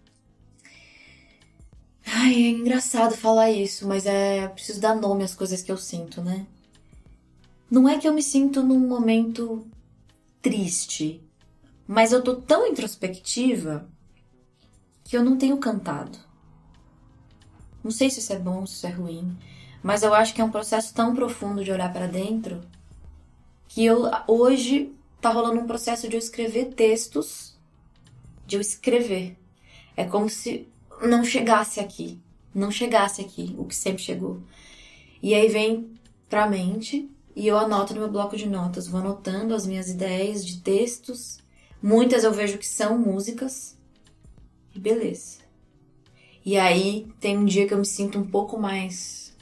ai, é engraçado falar isso, mas é preciso dar nome às coisas que eu sinto, né? Não é que eu me sinto num momento triste, mas eu tô tão introspectiva que eu não tenho cantado. Não sei se isso é bom, se isso é ruim, mas eu acho que é um processo tão profundo de olhar pra dentro que eu hoje tá rolando um processo de eu escrever textos, de eu escrever. É como se não chegasse aqui, não chegasse aqui o que sempre chegou. E aí vem pra mente e eu anoto no meu bloco de notas, vou anotando as minhas ideias de textos. Muitas eu vejo que são músicas e beleza. E aí tem um dia que eu me sinto um pouco mais...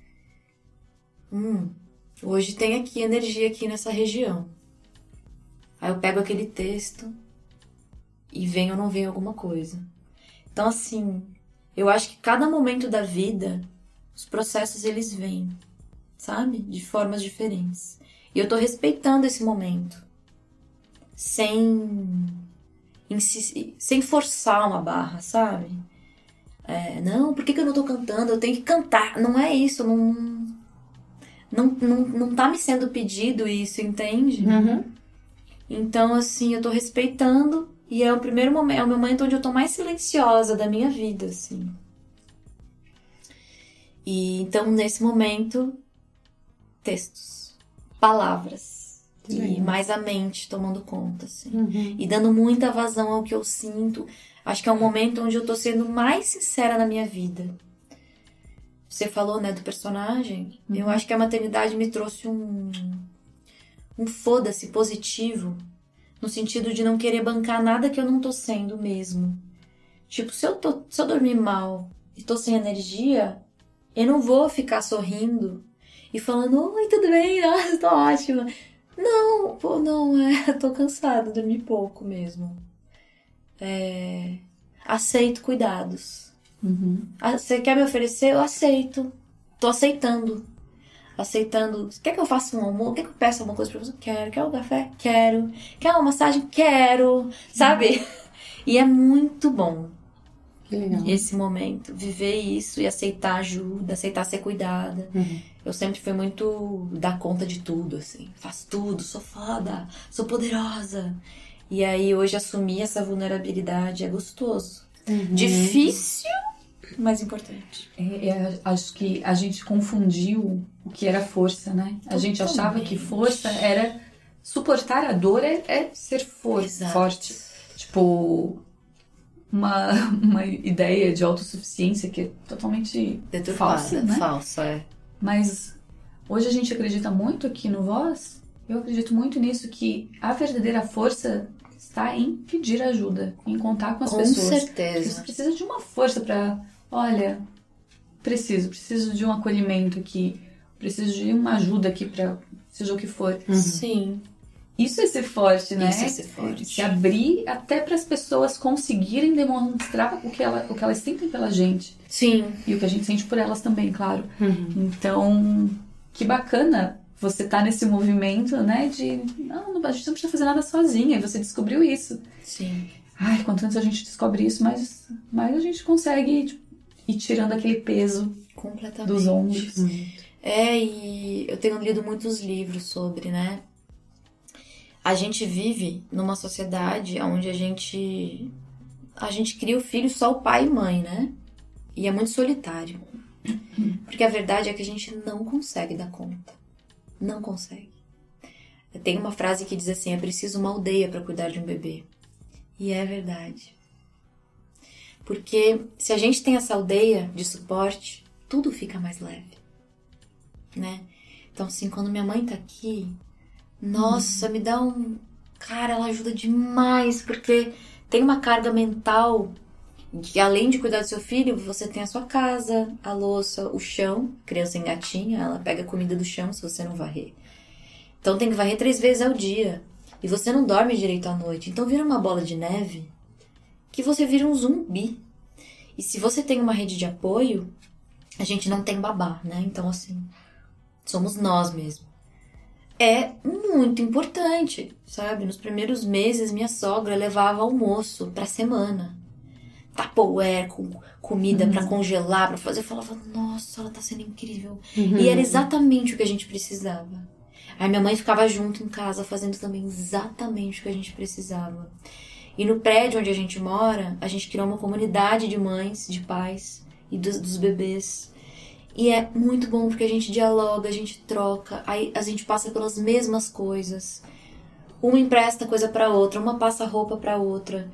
Hum, hoje tem aqui energia aqui nessa região. Aí eu pego aquele texto e vem ou não vem alguma coisa. Então assim, eu acho que cada momento da vida, os processos eles vêm, sabe? De formas diferentes. E eu tô respeitando esse momento. Sem, sem forçar uma barra, sabe? É, não, por que, que eu não tô cantando? Eu tenho que cantar. Não é isso, não, não, não, não tá me sendo pedido isso, entende? Uhum. Então, assim, eu tô respeitando e é o primeiro momento, é o momento onde eu tô mais silenciosa da minha vida, assim. E então, nesse momento, textos, palavras. E mais a mente tomando conta, assim. Uhum. E dando muita vazão ao que eu sinto. Acho que é um momento onde eu tô sendo mais sincera na minha vida. Você falou, né, do personagem. Uhum. Eu acho que a maternidade me trouxe um... Um foda-se positivo. No sentido de não querer bancar nada que eu não tô sendo mesmo. Tipo, se eu, tô, se eu dormir mal e tô sem energia, eu não vou ficar sorrindo e falando, oi, tudo bem? Nossa, tô ótima. Não, pô, não, é, eu tô cansada, dormi pouco mesmo. É, aceito cuidados. Uhum. Você quer me oferecer? Eu aceito. Tô aceitando. Aceitando. Quer que eu faça um almoço? Quer que eu peça alguma coisa pra você? Quero. Quer um café? Quero. Quer uma massagem? Quero. Sabe? Uhum. E é muito bom. Que legal. Esse momento. Viver isso e aceitar ajuda, aceitar ser cuidada. Uhum. Eu sempre fui muito dar conta de tudo, assim. Faço tudo, sou foda, sou poderosa. E aí hoje assumir essa vulnerabilidade é gostoso. Uhum. Difícil, mas importante. É, é, acho que a gente confundiu o que era força, né? A gente Totalmente. achava que força era... Suportar a dor é, é ser for, forte. Tipo... Uma, uma ideia de autossuficiência que é totalmente Deturpada, falsa, né? Falsa, é. Mas hoje a gente acredita muito aqui no Voz, eu acredito muito nisso, que a verdadeira força está em pedir ajuda, em contar com as com pessoas. Com certeza. Você precisa de uma força pra, olha, preciso, preciso de um acolhimento aqui, preciso de uma ajuda aqui pra, seja o que for. Uhum. Sim. Isso é ser forte, né? Isso é ser forte. Se abrir até para as pessoas conseguirem demonstrar o que, ela, o que elas sentem pela gente. Sim. E o que a gente sente por elas também, claro. Uhum. Então, que bacana você tá nesse movimento, né? De, não, não, a gente não precisa fazer nada sozinha. E você descobriu isso. Sim. Ai, quanto antes a gente descobre isso, mais, mais a gente consegue tipo, ir tirando aquele peso completamente dos ombros. Uhum. É, e eu tenho lido muitos livros sobre, né? A gente vive numa sociedade onde a gente a gente cria o filho só o pai e mãe, né? E é muito solitário. Porque a verdade é que a gente não consegue dar conta. Não consegue. Tem uma frase que diz assim, é preciso uma aldeia para cuidar de um bebê. E é verdade. Porque se a gente tem essa aldeia de suporte, tudo fica mais leve. Né? Então assim, quando minha mãe tá aqui... Nossa, me dá um... Cara, ela ajuda demais, porque tem uma carga mental que além de cuidar do seu filho, você tem a sua casa, a louça, o chão. Criança engatinha, ela pega comida do chão se você não varrer. Então tem que varrer três vezes ao dia. E você não dorme direito à noite. Então vira uma bola de neve que você vira um zumbi. E se você tem uma rede de apoio, a gente não tem babá, né? Então, assim, somos nós mesmos. É muito importante, sabe? Nos primeiros meses, minha sogra levava almoço pra semana. Tupperware com comida uhum. pra congelar, pra fazer. Eu falava, nossa, ela tá sendo incrível. Uhum. E era exatamente o que a gente precisava. Aí minha mãe ficava junto em casa, fazendo também exatamente o que a gente precisava. E no prédio onde a gente mora, a gente criou uma comunidade de mães, de pais e dos, dos bebês. E é muito bom porque a gente dialoga, a gente troca, aí a gente passa pelas mesmas coisas. Uma empresta coisa pra outra, uma passa roupa pra outra.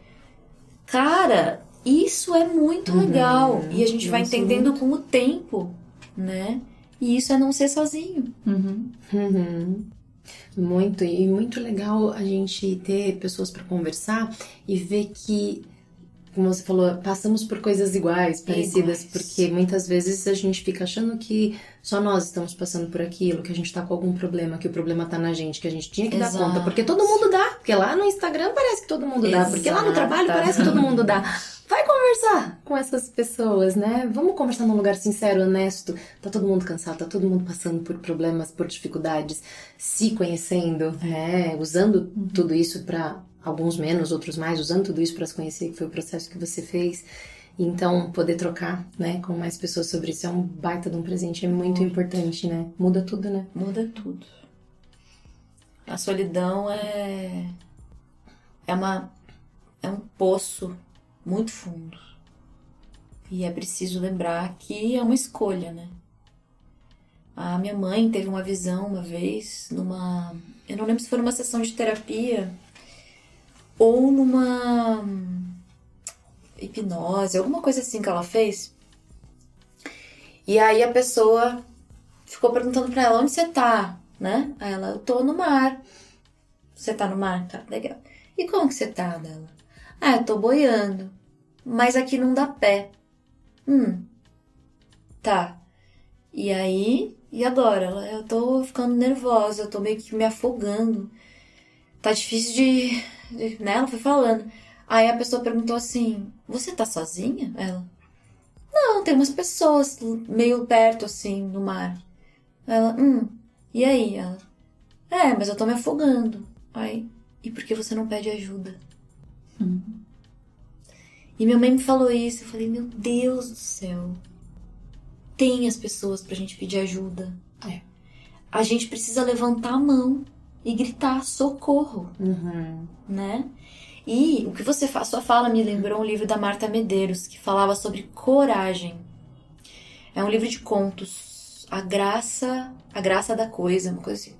Cara, isso é muito uhum. legal. E a gente vai entendendo muito. Com o tempo, né? E isso é não ser sozinho. Uhum. Uhum. Muito, e muito legal a gente ter pessoas para conversar e ver que, como você falou, passamos por coisas iguais, parecidas, iguais. Porque muitas vezes a gente fica achando que só nós estamos passando por aquilo, que a gente tá com algum problema, que o problema tá na gente, que a gente tinha que Exato. Dar conta, porque todo mundo dá, porque lá no Instagram parece que todo mundo dá, porque lá no trabalho parece que todo mundo dá. Vai conversar com essas pessoas, né? Vamos conversar num lugar sincero, honesto. Tá todo mundo cansado, tá todo mundo passando por problemas, por dificuldades, se conhecendo, né? Usando uhum. tudo isso pra alguns menos, outros mais, usando tudo isso pra se conhecer, que foi o processo que você fez. Então, poder trocar, né, com mais pessoas sobre isso é um baita de um presente, é muito uhum. importante, né? Muda tudo, né? Muda tudo. A solidão é... É uma... É um poço muito fundo. E é preciso lembrar que é uma escolha, né? A minha mãe teve uma visão uma vez, numa... Eu não lembro se foi numa sessão de terapia ou numa hipnose, alguma coisa assim que ela fez. E aí a pessoa ficou perguntando pra ela, onde você tá, né? Aí ela, eu tô no mar. Você tá no mar? Tá, legal. E como que você tá, dela? Ah, eu tô boiando. Mas aqui não dá pé. Hum. Tá. E aí? E agora? Eu tô ficando nervosa. Eu tô meio que me afogando. Tá difícil de... de né? Ela foi falando. Aí a pessoa perguntou assim, você tá sozinha? Ela. Não, tem umas pessoas meio perto assim no mar. Ela. Hum. E aí? Ela. É, mas eu tô me afogando. Aí. E por que você não pede ajuda? Hum. E minha mãe me falou isso, eu falei, meu Deus do céu, tem as pessoas pra gente pedir ajuda. É. A gente precisa levantar a mão e gritar socorro, uhum. né? E o que você faz, sua fala me lembrou um livro da Marta Medeiros, que falava sobre coragem. É um livro de contos, a graça, a graça da coisa, uma coisa assim.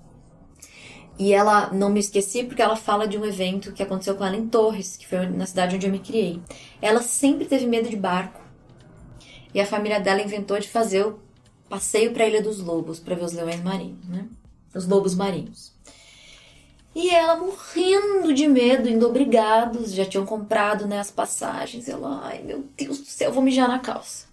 E ela, não me esqueci, porque ela fala de um evento que aconteceu com ela em Torres, que foi na cidade onde eu me criei. Ela sempre teve medo de barco. E a família dela inventou de fazer o passeio para a Ilha dos Lobos, para ver os leões marinhos, né? Os lobos marinhos. E ela morrendo de medo, indo obrigados, já tinham comprado, né, as passagens. Ela, ai meu Deus do céu, vou mijar na calça.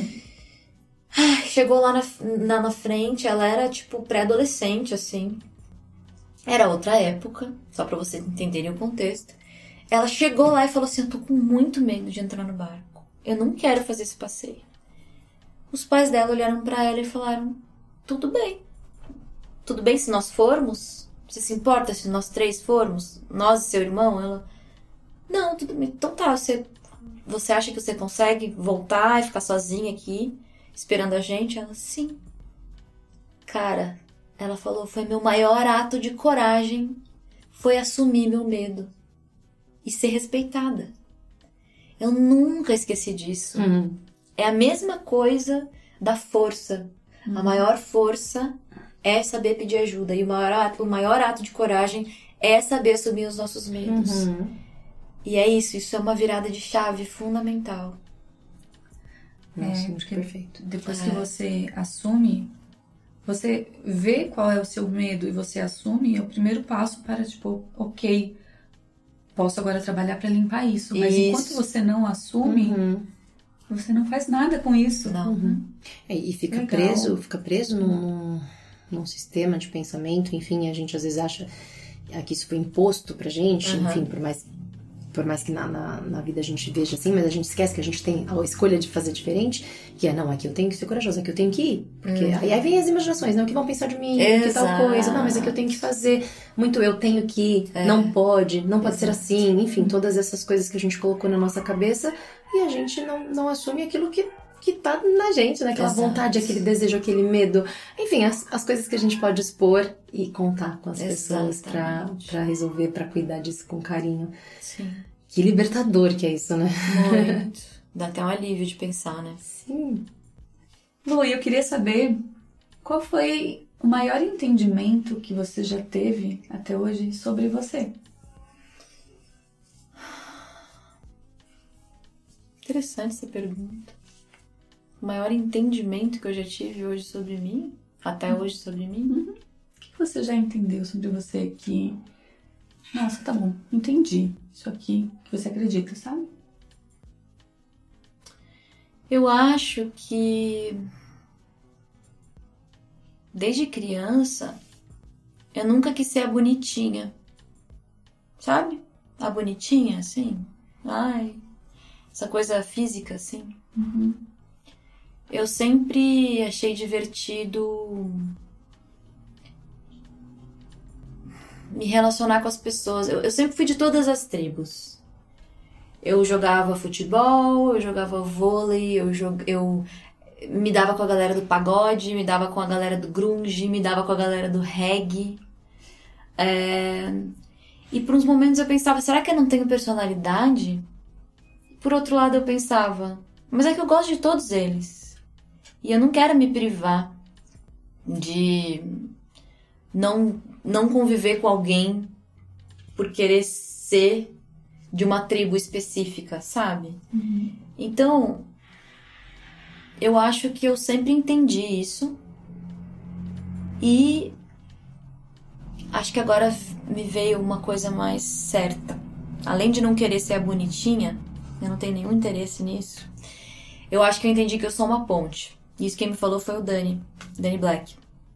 Ai, chegou lá na, na, na frente, ela era tipo pré-adolescente, assim. Era outra época, só pra vocês entenderem o contexto. Ela chegou lá e falou assim, eu tô com muito medo de entrar no barco. Eu não quero fazer esse passeio. Os pais dela olharam pra ela e falaram, tudo bem. Tudo bem se nós formos? Você se importa se nós três formos? Nós e seu irmão? Ela, não, tudo bem. Então tá, você, você acha que você consegue voltar e ficar sozinha aqui, esperando a gente? Ela, sim. Cara... Ela falou, foi meu maior ato de coragem, foi assumir meu medo e ser respeitada. Eu nunca esqueci disso. Uhum. É a mesma coisa da força. Uhum. A maior força é saber pedir ajuda. E o maior ato, o maior ato de coragem é saber assumir os nossos medos. Uhum. E é isso, isso é uma virada de chave fundamental. Nossa, é, perfeito. Depois é. que você assume... Você vê qual é o seu medo e você assume, é o primeiro passo para, tipo, ok, posso agora trabalhar para limpar isso. Mas isso. enquanto você não assume, uhum. você não faz nada com isso. Não. Uhum. É, e fica Legal. preso, fica preso num, num sistema de pensamento, enfim, a gente às vezes acha que isso foi imposto pra gente, uhum. enfim, por mais por mais que na, na, na vida a gente veja assim, mas a gente esquece que a gente tem a escolha de fazer diferente, que é, não, aqui eu tenho que ser corajosa, aqui eu tenho que ir. Porque hum. aí, aí vem as imaginações, não, o que vão pensar de mim, Exato. que tal coisa, não, mas aqui eu tenho que fazer, muito eu tenho que, é. não pode, não pode Exato. ser assim, enfim, todas essas coisas que a gente colocou na nossa cabeça e a gente não, não assume aquilo que que tá na gente, né? Aquela Exato. vontade, aquele desejo, aquele medo. Enfim, as, as coisas que a gente pode expor e contar com as Exatamente. pessoas pra, pra resolver, pra cuidar disso com carinho. Sim. Que libertador que é isso, né? Muito. Dá até um alívio de pensar, né? Sim. Lu, eu queria saber qual foi o maior entendimento que você já teve até hoje sobre você? Interessante essa pergunta. O maior entendimento que eu já tive hoje sobre mim? Até hoje sobre mim? Uhum. O que você já entendeu sobre você que... Nossa, tá bom, entendi isso aqui que você acredita, sabe? Eu acho que... Desde criança, eu nunca quis ser a bonitinha. Sabe? A bonitinha, assim. Ai... Essa coisa física, assim. Uhum. Eu sempre achei divertido me relacionar com as pessoas. Eu, eu sempre fui de todas as tribos. Eu jogava futebol, eu jogava vôlei, eu, jog... eu me dava com a galera do pagode, me dava com a galera do grunge, me dava com a galera do reggae. É... E por uns momentos eu pensava, será que eu não tenho personalidade? Por outro lado eu pensava, mas é que eu gosto de todos eles. E eu não quero me privar de não, não conviver com alguém por querer ser de uma tribo específica, sabe? Uhum. Então, eu acho que eu sempre entendi isso. E acho que agora me veio uma coisa mais certa. Além de não querer ser a bonitinha, eu não tenho nenhum interesse nisso. Eu acho que eu entendi que eu sou uma ponte. Isso quem me falou foi o Dani, Dani Black.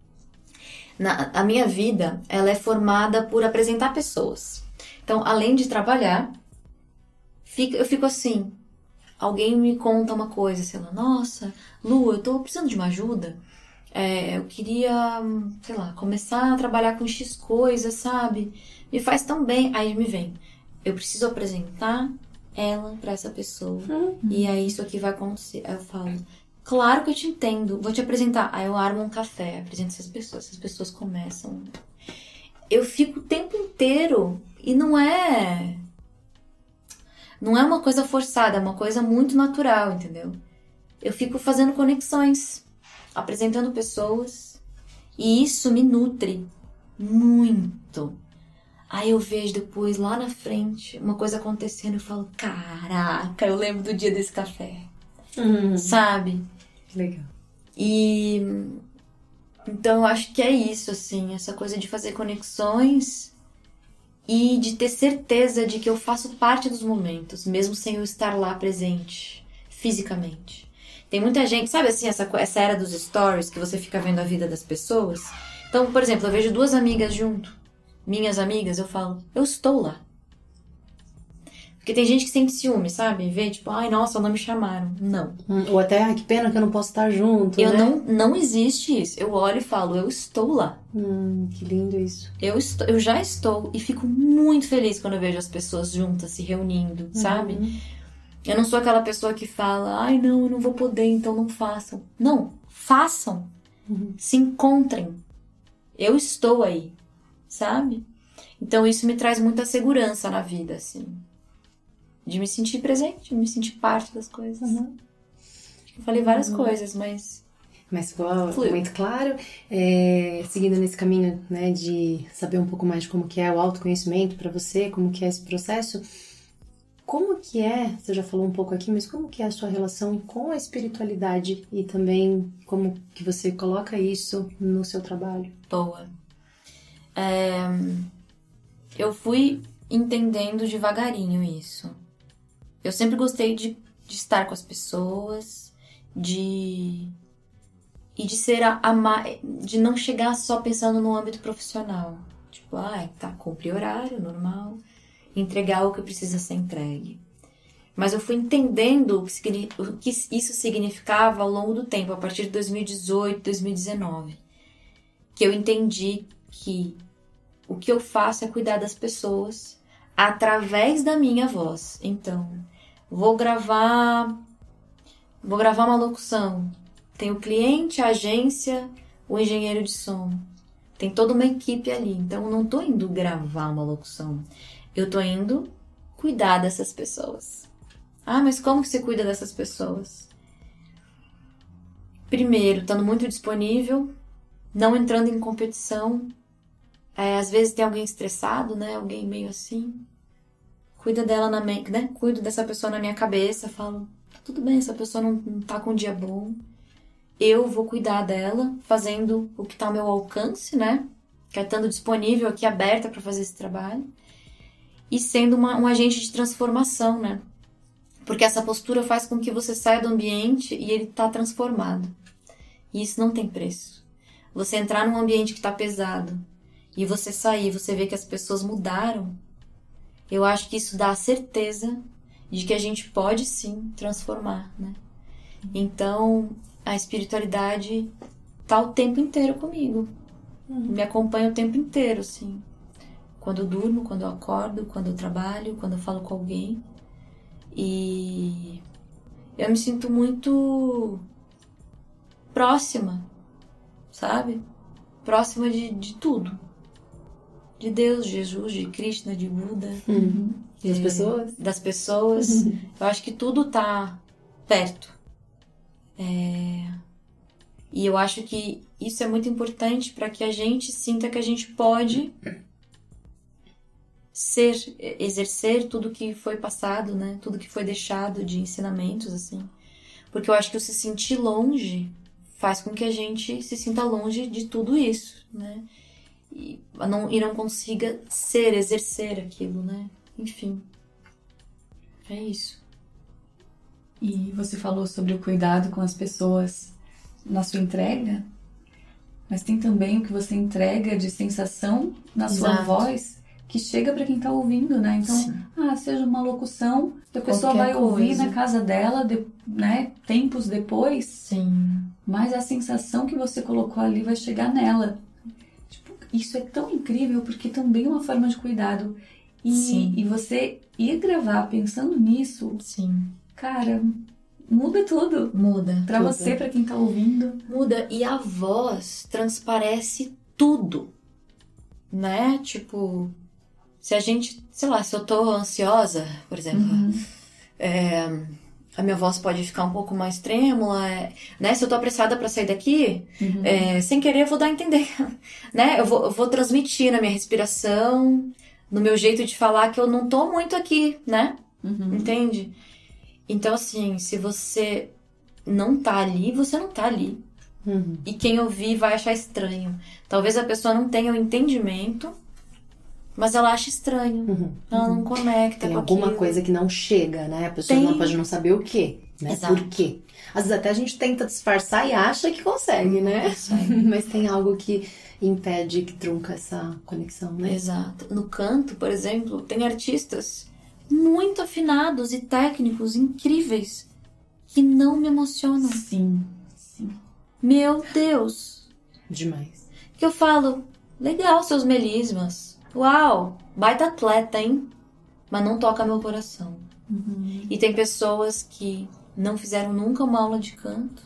Na, a minha vida, ela é formada por apresentar pessoas. Então, além de trabalhar, fico, eu fico assim, alguém me conta uma coisa, sei lá, nossa, Lu, eu tô precisando de uma ajuda. É, eu queria, sei lá, começar a trabalhar com X coisa, sabe? Me faz tão bem. Aí me vem, eu preciso apresentar ela pra essa pessoa. Uhum. E aí isso aqui vai acontecer. Aí eu falo... Claro que eu te entendo, vou te apresentar. Aí eu armo um café, apresento essas pessoas, essas pessoas começam. Eu fico o tempo inteiro e não é... Não é uma coisa forçada, é uma coisa muito natural, entendeu? Eu fico fazendo conexões, apresentando pessoas e isso me nutre muito. Aí eu vejo depois, lá na frente, uma coisa acontecendo e falo, caraca, eu lembro do dia desse café. Hum. Sabe? Legal. E então eu acho que é isso, assim, essa coisa de fazer conexões e de ter certeza de que eu faço parte dos momentos, mesmo sem eu estar lá presente, fisicamente. Tem muita gente, sabe assim, essa, essa era dos stories, que você fica vendo a vida das pessoas? Então, por exemplo, eu vejo duas amigas junto, minhas amigas, eu falo, eu estou lá. Porque tem gente que sente ciúme, sabe? Vê, tipo, ai, nossa, não me chamaram. Não. Hum, ou até, ai, que pena que eu não posso estar junto, eu né? não, não existe isso. Eu olho e falo, eu estou lá. Hum, que lindo isso. Eu, estou, eu já estou e fico muito feliz quando eu vejo as pessoas juntas, se reunindo, sabe? Uhum. Eu não sou aquela pessoa que fala, ai, não, eu não vou poder, então não façam. Não, façam. Uhum. Se encontrem. Eu estou aí, sabe? Então isso me traz muita segurança na vida, assim. De me sentir presente, de me sentir parte das coisas. Uhum. Eu falei várias uhum. coisas, mas... Mas ficou muito claro. É, seguindo nesse caminho, né, de saber um pouco mais de como que é o autoconhecimento para você, como que é esse processo, como que é, você já falou um pouco aqui, mas como que é a sua relação com a espiritualidade e também como que você coloca isso no seu trabalho? Boa. É, eu fui entendendo devagarinho isso. Eu sempre gostei de, de estar com as pessoas, de e de ser a, a, de não chegar só pensando no âmbito profissional. Tipo, ah, tá, cumpri horário, normal. entregar o que precisa ser entregue. Mas eu fui entendendo o que, o que isso significava ao longo do tempo, a partir de dois mil e dezoito, dois mil e dezenove. Que eu entendi que o que eu faço é cuidar das pessoas através da minha voz. Então, vou gravar, vou gravar uma locução. Tem o cliente, a agência, o engenheiro de som. Tem toda uma equipe ali. Então, eu não tô indo gravar uma locução. Eu tô indo cuidar dessas pessoas. Ah, mas como que você cuida dessas pessoas? Primeiro, estando muito disponível, não entrando em competição. É, às vezes tem alguém estressado, né? Alguém meio assim. Cuida dela na mente, né? Cuido dessa pessoa na minha cabeça. Falo, tá tudo bem, essa pessoa não, não tá com um dia bom. Eu vou cuidar dela, fazendo o que tá ao meu alcance, né? Que é estando disponível aqui, aberta para fazer esse trabalho. E sendo uma, um agente de transformação, né? Porque essa postura faz com que você saia do ambiente e ele tá transformado. E isso não tem preço. Você entrar num ambiente que tá pesado e você sair, você vê que as pessoas mudaram, eu acho que isso dá a certeza de que a gente pode sim transformar, né? Então, a espiritualidade tá o tempo inteiro comigo. Uhum. Me acompanha o tempo inteiro, assim. Quando eu durmo, quando eu acordo, quando eu trabalho, quando eu falo com alguém. E eu me sinto muito próxima, sabe? Próxima de, de tudo. De Deus, de Jesus, de Krishna, de Buda. Uhum. E das é, pessoas? Das pessoas. Uhum. Eu acho que tudo tá perto. É... E eu acho que isso é muito importante para que a gente sinta que a gente pode ser, exercer tudo que foi passado, né? Tudo que foi deixado de ensinamentos, assim. Porque eu acho que o se sentir longe faz com que a gente se sinta longe de tudo isso, né? E não, e não consiga ser, exercer aquilo, né? Enfim. É isso. E você falou sobre o cuidado com as pessoas na sua entrega, mas tem também o que você entrega de sensação na sua Exato. Voz, que chega para quem tá ouvindo, né? Então, Sim. ah, seja uma locução, a pessoa Qualquer vai ouvir coisa. na casa dela, de, né? Tempos depois. Sim. Mas a sensação que você colocou ali vai chegar nela. Tipo, isso é tão incrível, porque também é uma forma de cuidado. E, Sim. e você ir gravar pensando nisso, Sim. cara, muda tudo. Muda. Pra tudo. você, pra quem tá ouvindo. Muda. E a voz transparece tudo. Né? Tipo, se a gente, sei lá, se eu tô ansiosa, por exemplo, Uhum. é, a minha voz pode ficar um pouco mais trêmula, é, né? Se eu tô apressada pra sair daqui, Uhum. é, sem querer eu vou dar a entender, né? Eu vou, eu vou transmitir na minha respiração, no meu jeito de falar que eu não tô muito aqui, né? Uhum. Entende? Então, assim, se você não tá ali, você não tá ali. Uhum. E quem ouvir vai achar estranho. Talvez a pessoa não tenha o entendimento, mas ela acha estranho. Uhum. Ela não conecta Tem com alguma aquilo. coisa que não chega, né? A pessoa Tem. não pode não saber o quê, né? Exato. Por quê? Às vezes até a gente tenta disfarçar e acha que consegue, né? Consegue. Mas tem algo que impede, que trunca essa conexão, né? Exato. No canto, por exemplo, tem artistas muito afinados e técnicos incríveis que não me emocionam. Sim, sim. Meu Deus! Demais. Que eu falo, legal seus melismas. Uau, baita atleta, hein? Mas não toca meu coração. Uhum. E tem pessoas que não fizeram nunca uma aula de canto,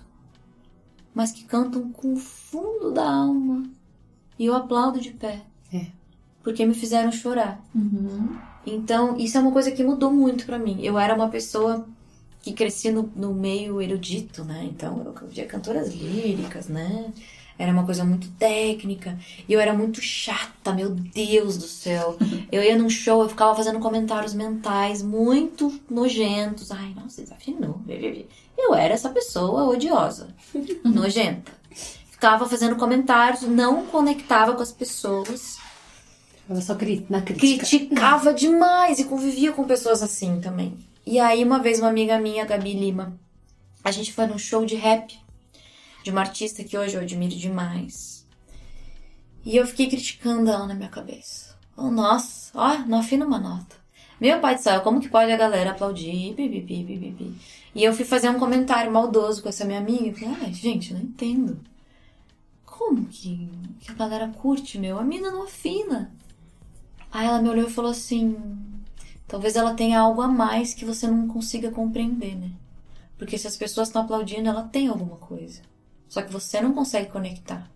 mas que cantam com o fundo da alma. E eu aplaudo de pé. É. Porque me fizeram chorar. Uhum. Então, isso é uma coisa que mudou muito pra mim. Eu era uma pessoa que cresci no, no meio erudito, né? Então, eu via cantoras líricas, né? Era uma coisa muito técnica. E eu era muito chata, meu Deus do céu. Eu ia num show, eu ficava fazendo comentários mentais muito nojentos. Ai, nossa, desafinou. Eu era essa pessoa odiosa, nojenta. Ficava fazendo comentários, não conectava com as pessoas. Ela só cri- na crítica. Criticava demais e convivia com pessoas assim também. E aí, uma vez, uma amiga minha, Gabi Lima, a gente foi num show de rap de uma artista que hoje eu admiro demais. E eu fiquei criticando ela na minha cabeça. Oh, nossa, ó, não afina uma nota. Meu pai do céu, como que pode a galera aplaudir? Bibibi, bibibi. E eu fui fazer um comentário maldoso com essa minha amiga. Eu falei, ai, gente, eu não entendo. Como que, que a galera curte, meu? A mina não afina. Aí ela me olhou e falou assim, talvez ela tenha algo a mais que você não consiga compreender, né? Porque se as pessoas estão aplaudindo, ela tem alguma coisa. Só que você não consegue conectar.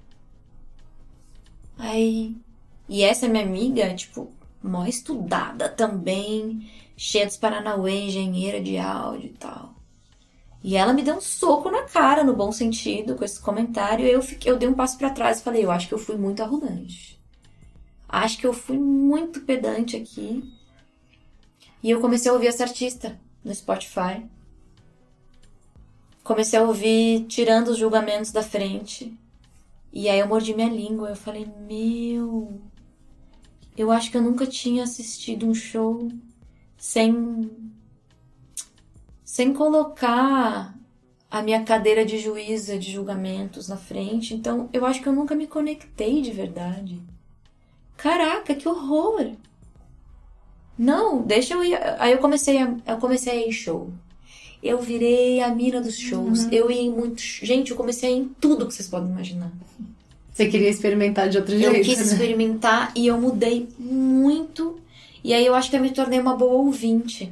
Aí... E essa minha amiga, tipo, mó estudada também, cheia dos Paranauê, engenheira de áudio e tal. E ela me deu um soco na cara, no bom sentido, com esse comentário. E eu, fiquei, eu dei um passo pra trás e falei, eu acho que eu fui muito arrogante. Acho que eu fui muito pedante aqui. E eu comecei a ouvir essa artista no Spotify. Comecei a ouvir tirando os julgamentos da frente. E aí eu mordi minha língua. Eu falei, meu... Eu acho que eu nunca tinha assistido um show sem... Sem colocar a minha cadeira de juíza de julgamentos na frente. Então, eu acho que eu nunca me conectei de verdade. Caraca, que horror! Não, deixa eu ir... Aí eu comecei a, eu comecei a ir em show. Eu virei a mina dos shows. Uhum. Eu ia em muitos... Gente, eu comecei a ir em tudo que vocês podem imaginar. Você queria experimentar de outro jeito, Eu quis né? experimentar e eu mudei muito. E aí eu acho que eu me tornei uma boa ouvinte.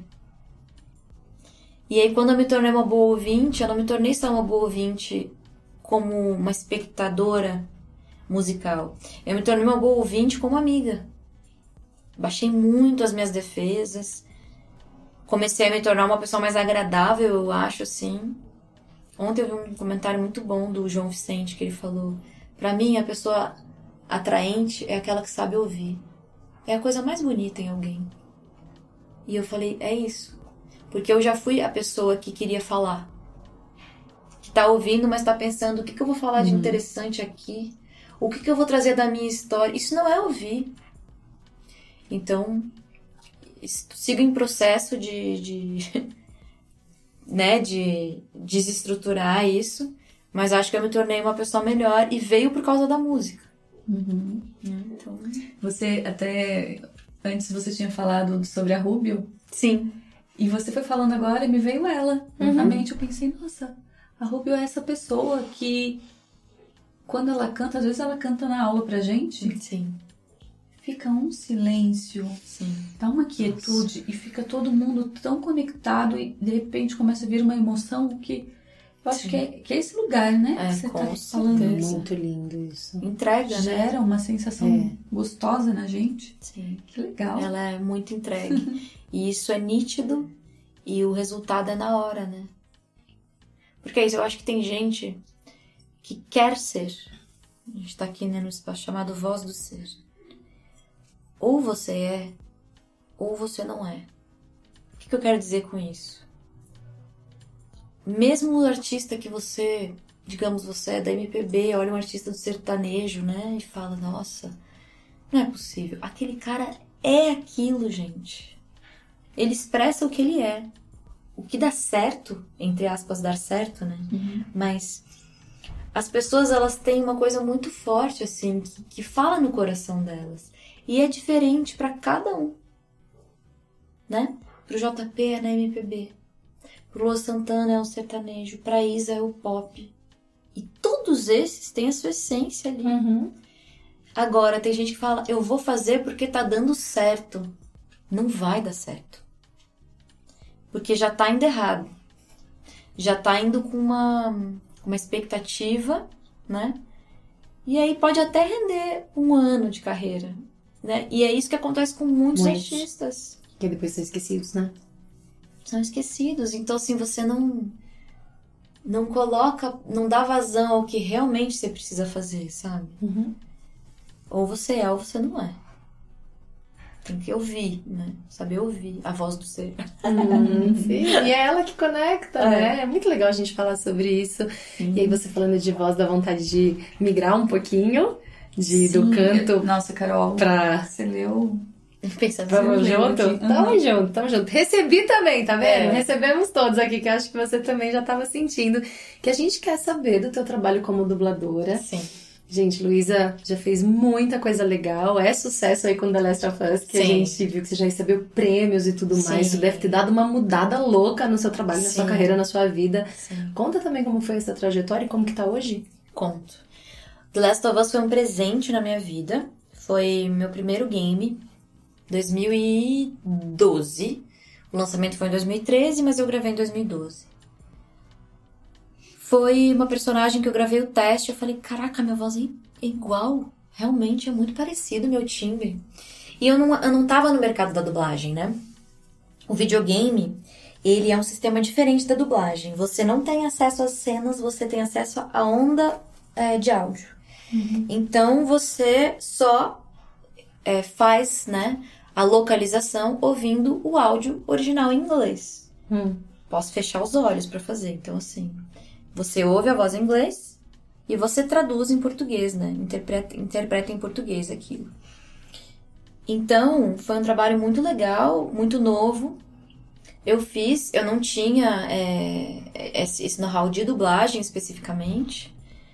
E aí quando eu me tornei uma boa ouvinte, eu não me tornei só uma boa ouvinte como uma espectadora musical. Eu me tornei uma boa ouvinte como amiga. Baixei muito as minhas defesas. Comecei a me tornar uma pessoa mais agradável, eu acho, assim. Ontem eu vi um comentário muito bom do João Vicente, que ele falou... Pra mim, a pessoa atraente é aquela que sabe ouvir. É a coisa mais bonita em alguém. E eu falei, é isso. Porque eu já fui a pessoa que queria falar. Que tá ouvindo, mas tá pensando, o que, que eu vou falar de interessante aqui? O que, que eu vou trazer da minha história? Isso não é ouvir. Então, sigo em processo de... de né, de desestruturar isso. Mas acho que eu me tornei uma pessoa melhor e veio por causa da música. Uhum. Então... Você até... Antes você tinha falado sobre a Rubio. Sim. E você foi falando agora e me veio ela uhum. na mente. Eu pensei, nossa, a Rubio é essa pessoa que... Quando ela canta, às vezes ela canta na aula pra gente. Sim. Fica um silêncio. Sim. Dá uma quietude. Nossa. E fica todo mundo tão conectado. E de repente começa a vir uma emoção que... Eu acho que é, que é esse lugar, né? É, que você com tá falando. É muito lindo isso. Entrega, Gera né? uma sensação é. gostosa na gente. Sim. Que legal. Ela é muito entregue. E isso é nítido e o resultado é na hora, né? Porque é isso, eu acho que tem gente que quer ser. A gente tá aqui, né, no espaço chamado Voz do Ser. Ou você é, ou você não é. O que, que eu quero dizer com isso? Mesmo o artista que você, digamos, você é da M P B, olha um artista do sertanejo, né? E fala, nossa, não é possível. Aquele cara é aquilo, gente. Ele expressa o que ele é. O que dá certo, entre aspas, dar certo, né? Uhum. Mas as pessoas, elas têm uma coisa muito forte, assim, que, que fala no coração delas. E é diferente pra cada um, né? Pro J P é na M P B. Pro Lua Santana é um sertanejo, pra Isa é o pop. E todos esses têm a sua essência ali. Uhum. Agora, tem gente que fala, eu vou fazer porque tá dando certo. Não vai dar certo. Porque já tá indo errado. Já tá indo com uma, uma expectativa, né? E aí pode até render um ano de carreira, né? E é isso que acontece com muitos, muitos. artistas. Que depois são esquecidos, né? São esquecidos. Então, assim, você não não coloca, não dá vazão ao que realmente você precisa fazer, sabe? Uhum. Ou você é ou você não é. Tem que ouvir, né? Saber ouvir a voz do ser. Hum, sim, e é ela que conecta, é. né? É muito legal a gente falar sobre isso. Sim. E aí você falando de voz, dá vontade de migrar um pouquinho de, do canto. Nossa, Carol, pra... você leu... Vamos junto? Uhum. Tamo junto, tamo junto. Recebi também, tá vendo? É. Recebemos todos aqui, que eu acho que você também já tava sentindo. Que a gente quer saber do teu trabalho como dubladora. Sim. Gente, Luísa já fez muita coisa legal, é sucesso aí com The Last of Us, que Sim. a gente viu que você já recebeu prêmios e tudo Sim. mais. Isso deve ter dado uma mudada louca no seu trabalho, Sim. na sua carreira, na sua vida. Sim. Conta também como foi essa trajetória e como que tá hoje. Conto. The Last of Us foi um presente na minha vida. Foi meu primeiro game, dois mil e doze. O lançamento foi em dois mil e treze, mas eu gravei em dois mil e doze. Foi uma personagem que eu gravei o teste, eu falei, caraca, minha voz é igual, realmente é muito parecido o meu timbre. E eu não, eu não tava no mercado da dublagem, né? O videogame, ele é um sistema diferente da dublagem. Você não tem acesso às cenas, você tem acesso à onda é, de áudio. Uhum. Então, você só é, faz, né, a localização ouvindo o áudio original em inglês. Hum. Posso fechar os olhos pra fazer, então assim... Você ouve a voz em inglês e você traduz em português, né? Interpreta, interpreta em português aquilo. Então, foi um trabalho muito legal, muito novo. Eu fiz, eu não tinha é, esse know-how de dublagem especificamente.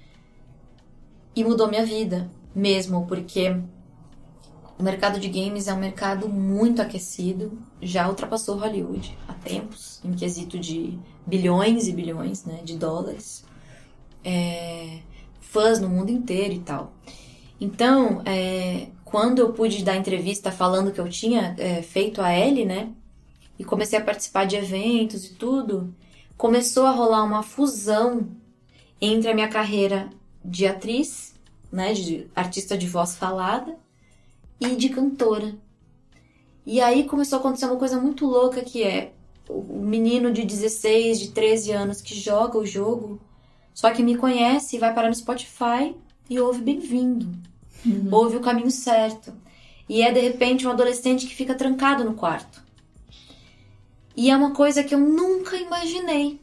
E mudou minha vida mesmo, porque o mercado de games é um mercado muito aquecido. Já ultrapassou Hollywood há tempos, em quesito de bilhões e bilhões, né, de dólares. É, fãs no mundo inteiro e tal. Então, é, quando eu pude dar entrevista falando que eu tinha é, feito a Ellie, né, e comecei a participar de eventos e tudo, começou a rolar uma fusão entre a minha carreira de atriz, né, de artista de voz falada, e de cantora. E aí começou a acontecer uma coisa muito louca, que é o menino de dezesseis, de treze anos que joga o jogo, só que me conhece e vai parar no Spotify e ouve Bem-vindo. Uhum. Ouve O Caminho Certo. E é, de repente, um adolescente que fica trancado no quarto. E é uma coisa que eu nunca imaginei.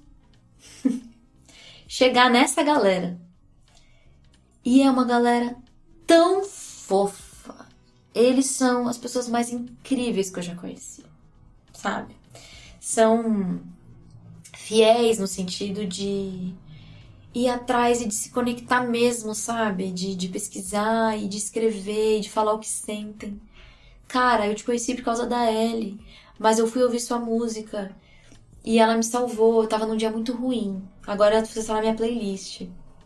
Chegar nessa galera. E é uma galera tão fofa. Eles são as pessoas mais incríveis que eu já conheci, sabe? São fiéis no sentido de ir atrás e de se conectar mesmo, sabe? De, de pesquisar e de escrever e de falar o que sentem. Cara, eu te conheci por causa da Ellie, mas eu fui ouvir sua música e ela me salvou. Eu tava num dia muito ruim. Agora você está na minha playlist.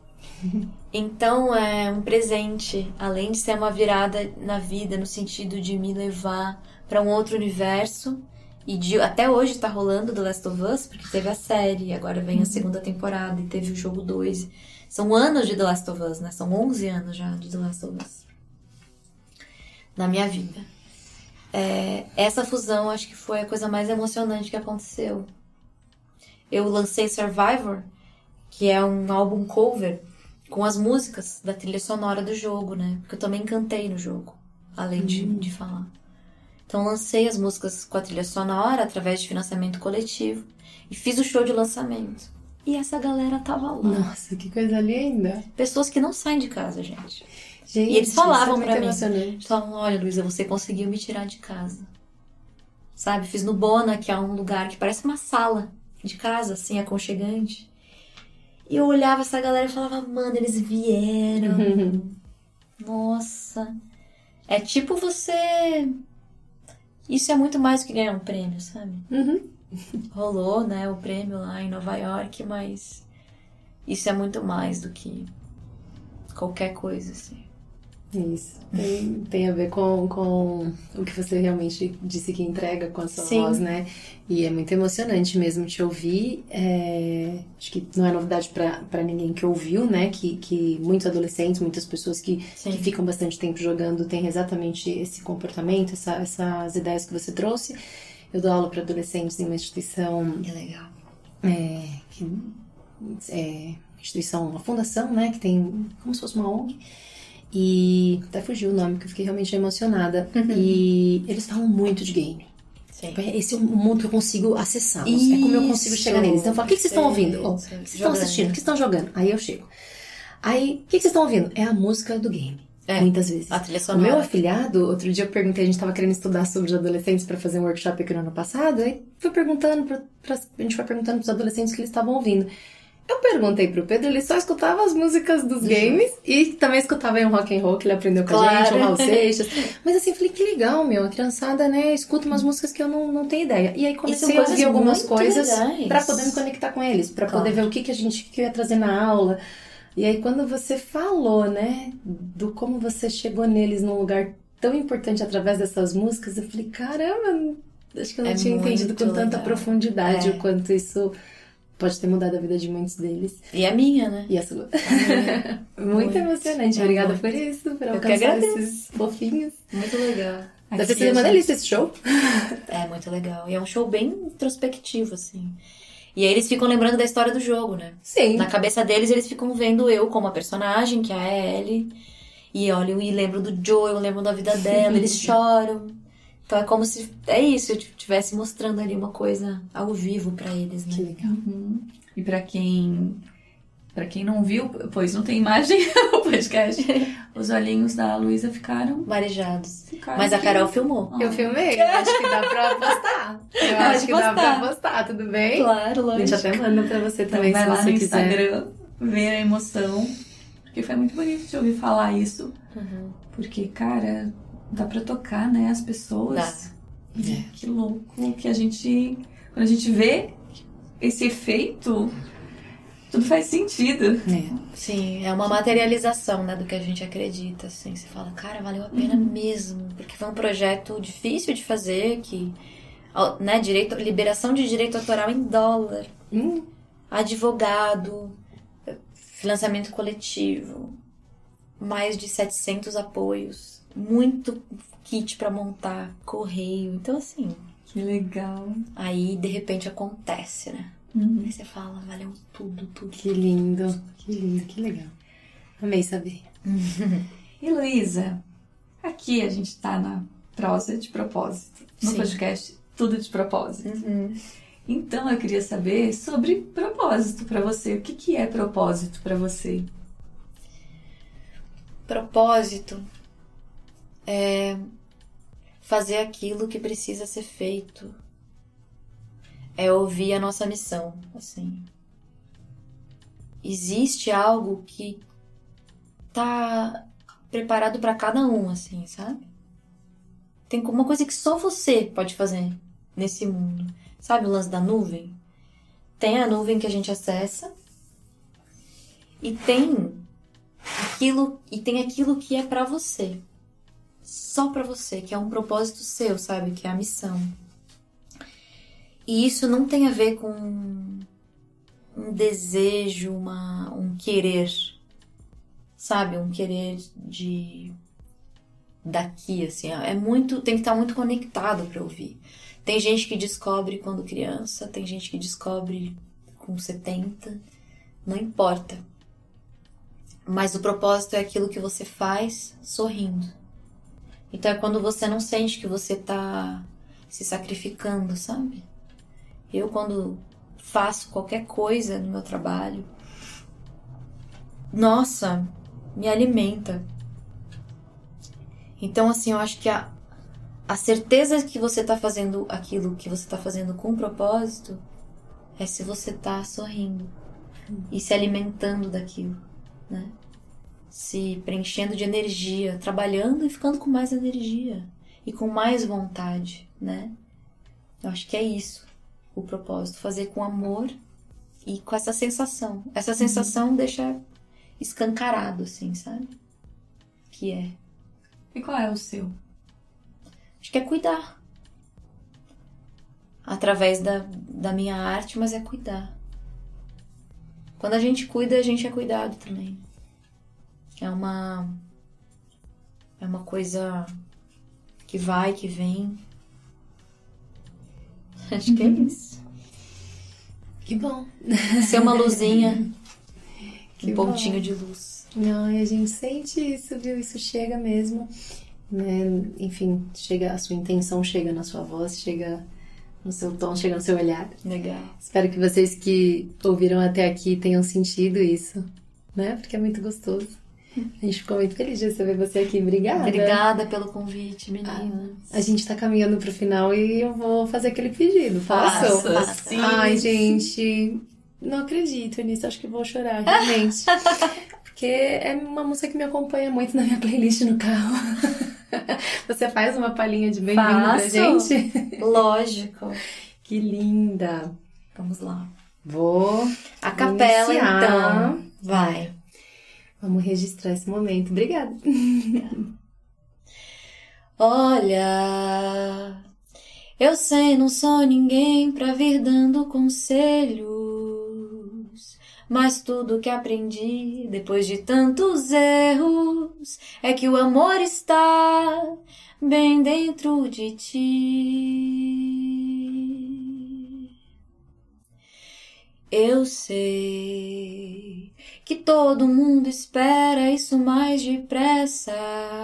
Então é um presente, além de ser uma virada na vida, no sentido de me levar para um outro universo. E de, até hoje tá rolando The Last of Us, porque teve a série, agora vem a segunda temporada e teve o jogo dois. São anos de The Last of Us, né? São onze anos já de The Last of Us na minha vida. É, essa fusão acho que foi a coisa mais emocionante que aconteceu. Eu lancei Survivor, que é um álbum cover com as músicas da trilha sonora do jogo, né? Porque eu também cantei no jogo, além uhum. de, de falar. Então lancei as músicas com a trilha sonora através de financiamento coletivo e fiz o show de lançamento. E essa galera tava lá. Nossa, que coisa linda! Pessoas que não saem de casa, gente. Gente, e eles falavam é pra mim. Eles falavam, olha, Luísa, você conseguiu me tirar de casa. Sabe? Fiz no Bona, que é um lugar que parece uma sala de casa, assim, aconchegante. E eu olhava essa galera e falava, mano, eles vieram. Uhum. Nossa. É tipo você... Isso é muito mais do que ganhar um prêmio, sabe? Uhum. Rolou, né, o prêmio lá em Nova York, mas isso é muito mais do que qualquer coisa, assim. Isso. Tem, tem a ver com, com o que você realmente disse que entrega com a sua Sim. voz, né? E é muito emocionante mesmo te ouvir. É, acho que não é novidade pra, pra ninguém que ouviu, né? Que, que muitos adolescentes, muitas pessoas que, que ficam bastante tempo jogando têm exatamente esse comportamento, essa, essas ideias que você trouxe. Eu dou aula para adolescentes em uma instituição... Que legal. É, que, é, instituição, uma fundação, né? Que tem como se fosse uma O N G. E até fugiu o nome, porque eu fiquei realmente emocionada. Uhum. E eles falam muito de game. Sim. Esse é o mundo que eu consigo acessar. É como eu consigo chegar neles. Então eu falo, o que, que vocês estão ouvindo? Oh, o que vocês estão assistindo? O que vocês estão jogando? Aí eu chego. Aí, o que, que vocês estão ouvindo? É a música do game. É, muitas vezes. A trilha o sonora. meu afilhado, outro dia eu perguntei, a gente tava querendo estudar sobre os adolescentes pra fazer um workshop aqui no ano passado. Aí fui perguntando, pra, pra, a gente foi perguntando pros adolescentes o que eles estavam ouvindo. Eu perguntei pro Pedro, ele só escutava as músicas dos games e também escutava aí um rock and roll que ele aprendeu com Claro. a gente, um Raul Seixas. Mas assim, falei, que legal, meu, a criançada, né, escuta umas músicas que eu não, não tenho ideia. E aí comecei a ouvir algumas coisas legais. pra poder me conectar com eles, pra Claro. poder ver o que, que a gente queria trazer na aula. E aí quando você falou, né, do como você chegou neles num lugar tão importante através dessas músicas, eu falei, caramba, acho que eu não É tinha entendido com muito tanta legal. profundidade É. o quanto isso pode ter mudado a vida de muitos deles. E a minha, né? E a sua. A minha. Muito, Muito. emocionante. É Obrigada muito. por isso, por Eu que alcançar agradeço. esses fofinhos. Muito legal. Deve Aqui ter sido a uma gente- delícia esse show. É muito legal. E é um show bem introspectivo, assim. E aí eles ficam lembrando da história do jogo, né? Sim. Na cabeça deles, eles ficam vendo eu como a personagem, que é a Ellie. E olham e lembram do Joel, lembram da vida dela, eles choram. Então é como se, é isso, eu estivesse mostrando ali uma coisa ao vivo pra eles, Que né? legal. Uhum. E pra quem para quem não viu, pois não tem imagem o podcast, os olhinhos da Luísa ficaram, Marejados. ficaram Mas a aqui. Carol filmou. Ah. Eu filmei, eu acho que dá pra postar. Eu Pode acho que dá postar. pra postar, tudo bem? Claro, A gente lógico. até manda pra você Então também, vai se lá você no quiser. Instagram ver a emoção, porque foi muito bonito de ouvir falar isso, Uhum. porque, cara, dá pra tocar, né, as pessoas. Dá. E É. que louco que a gente, quando a gente vê esse efeito, tudo faz sentido. É. Sim, é uma materialização, né, do que a gente acredita, assim. Você fala, cara, valeu a pena mesmo, porque foi um projeto difícil de fazer, que, ó, né, direito, liberação de direito autoral em dólar, Hum, advogado, financiamento coletivo, mais de setecentos apoios, muito kit pra montar, correio, então assim, Que legal. aí de repente acontece, né? Uhum. Aí você fala, valeu tudo, tudo. que lindo, que lindo, que legal. Amei saber. E Luísa, aqui a gente tá na prosa de propósito. No Sim. podcast, tudo de propósito. Uhum. Então eu queria saber sobre propósito pra você. O que, que é propósito pra você? Propósito é fazer aquilo que precisa ser feito. É ouvir a nossa missão, assim. Existe algo que tá preparado pra cada um, assim, sabe? Tem uma coisa que só você pode fazer nesse mundo. Sabe o lance da nuvem? Tem a nuvem que a gente acessa e tem aquilo e tem aquilo que é pra você. Só pra você, que é um propósito seu, sabe? Que é a missão. E isso não tem a ver com um desejo, uma, um querer, sabe? Um querer de daqui, assim. É muito, tem que estar muito conectado pra ouvir. Tem gente que descobre quando criança, tem gente que descobre com setenta, não importa. Mas o propósito é aquilo que você faz sorrindo. Então é quando você não sente que você tá se sacrificando, sabe? Eu, quando faço qualquer coisa no meu trabalho, nossa, me alimenta. Então, assim, eu acho que a, a certeza que você tá fazendo aquilo que você tá fazendo com propósito é se você tá sorrindo e se alimentando daquilo, né? Se preenchendo de energia, trabalhando e ficando com mais energia e com mais vontade, né? Eu acho que é isso o propósito, fazer com amor e com essa sensação. Essa sensação uhum. deixa escancarado, assim, sabe? Que é. E qual é o seu? Acho que é cuidar. Através da, da minha arte, mas é cuidar. Quando a gente cuida, a gente é cuidado também. É uma... É uma coisa que vai, que vem. Acho que é isso. Que bom. Ser uma luzinha, Que um bom. pontinho de luz. Não, e a gente sente isso, viu? Isso chega mesmo, né? Enfim, chega, a sua intenção chega na sua voz, chega no seu tom, chega no seu olhar. Legal. Espero que vocês que ouviram até aqui tenham sentido isso, né? Porque é muito gostoso. A gente ficou muito feliz de receber você aqui. Obrigada. Obrigada pelo convite, menina. A gente tá caminhando pro final e eu vou fazer aquele pedido. Posso? Faça, sim. Ai, gente, Não acredito nisso, acho que vou chorar, realmente. Porque é uma música que me acompanha muito na minha playlist no carro. Você faz uma palhinha de bem-vindo pra gente? Lógico. Que linda. Vamos lá. Vou A capela, iniciar. então. Vai. Vamos registrar esse momento. Obrigada. Olha, eu sei, não sou ninguém pra vir dando conselhos, mas tudo que aprendi depois de tantos erros é que o amor está bem dentro de ti. Eu sei que todo mundo espera isso mais depressa,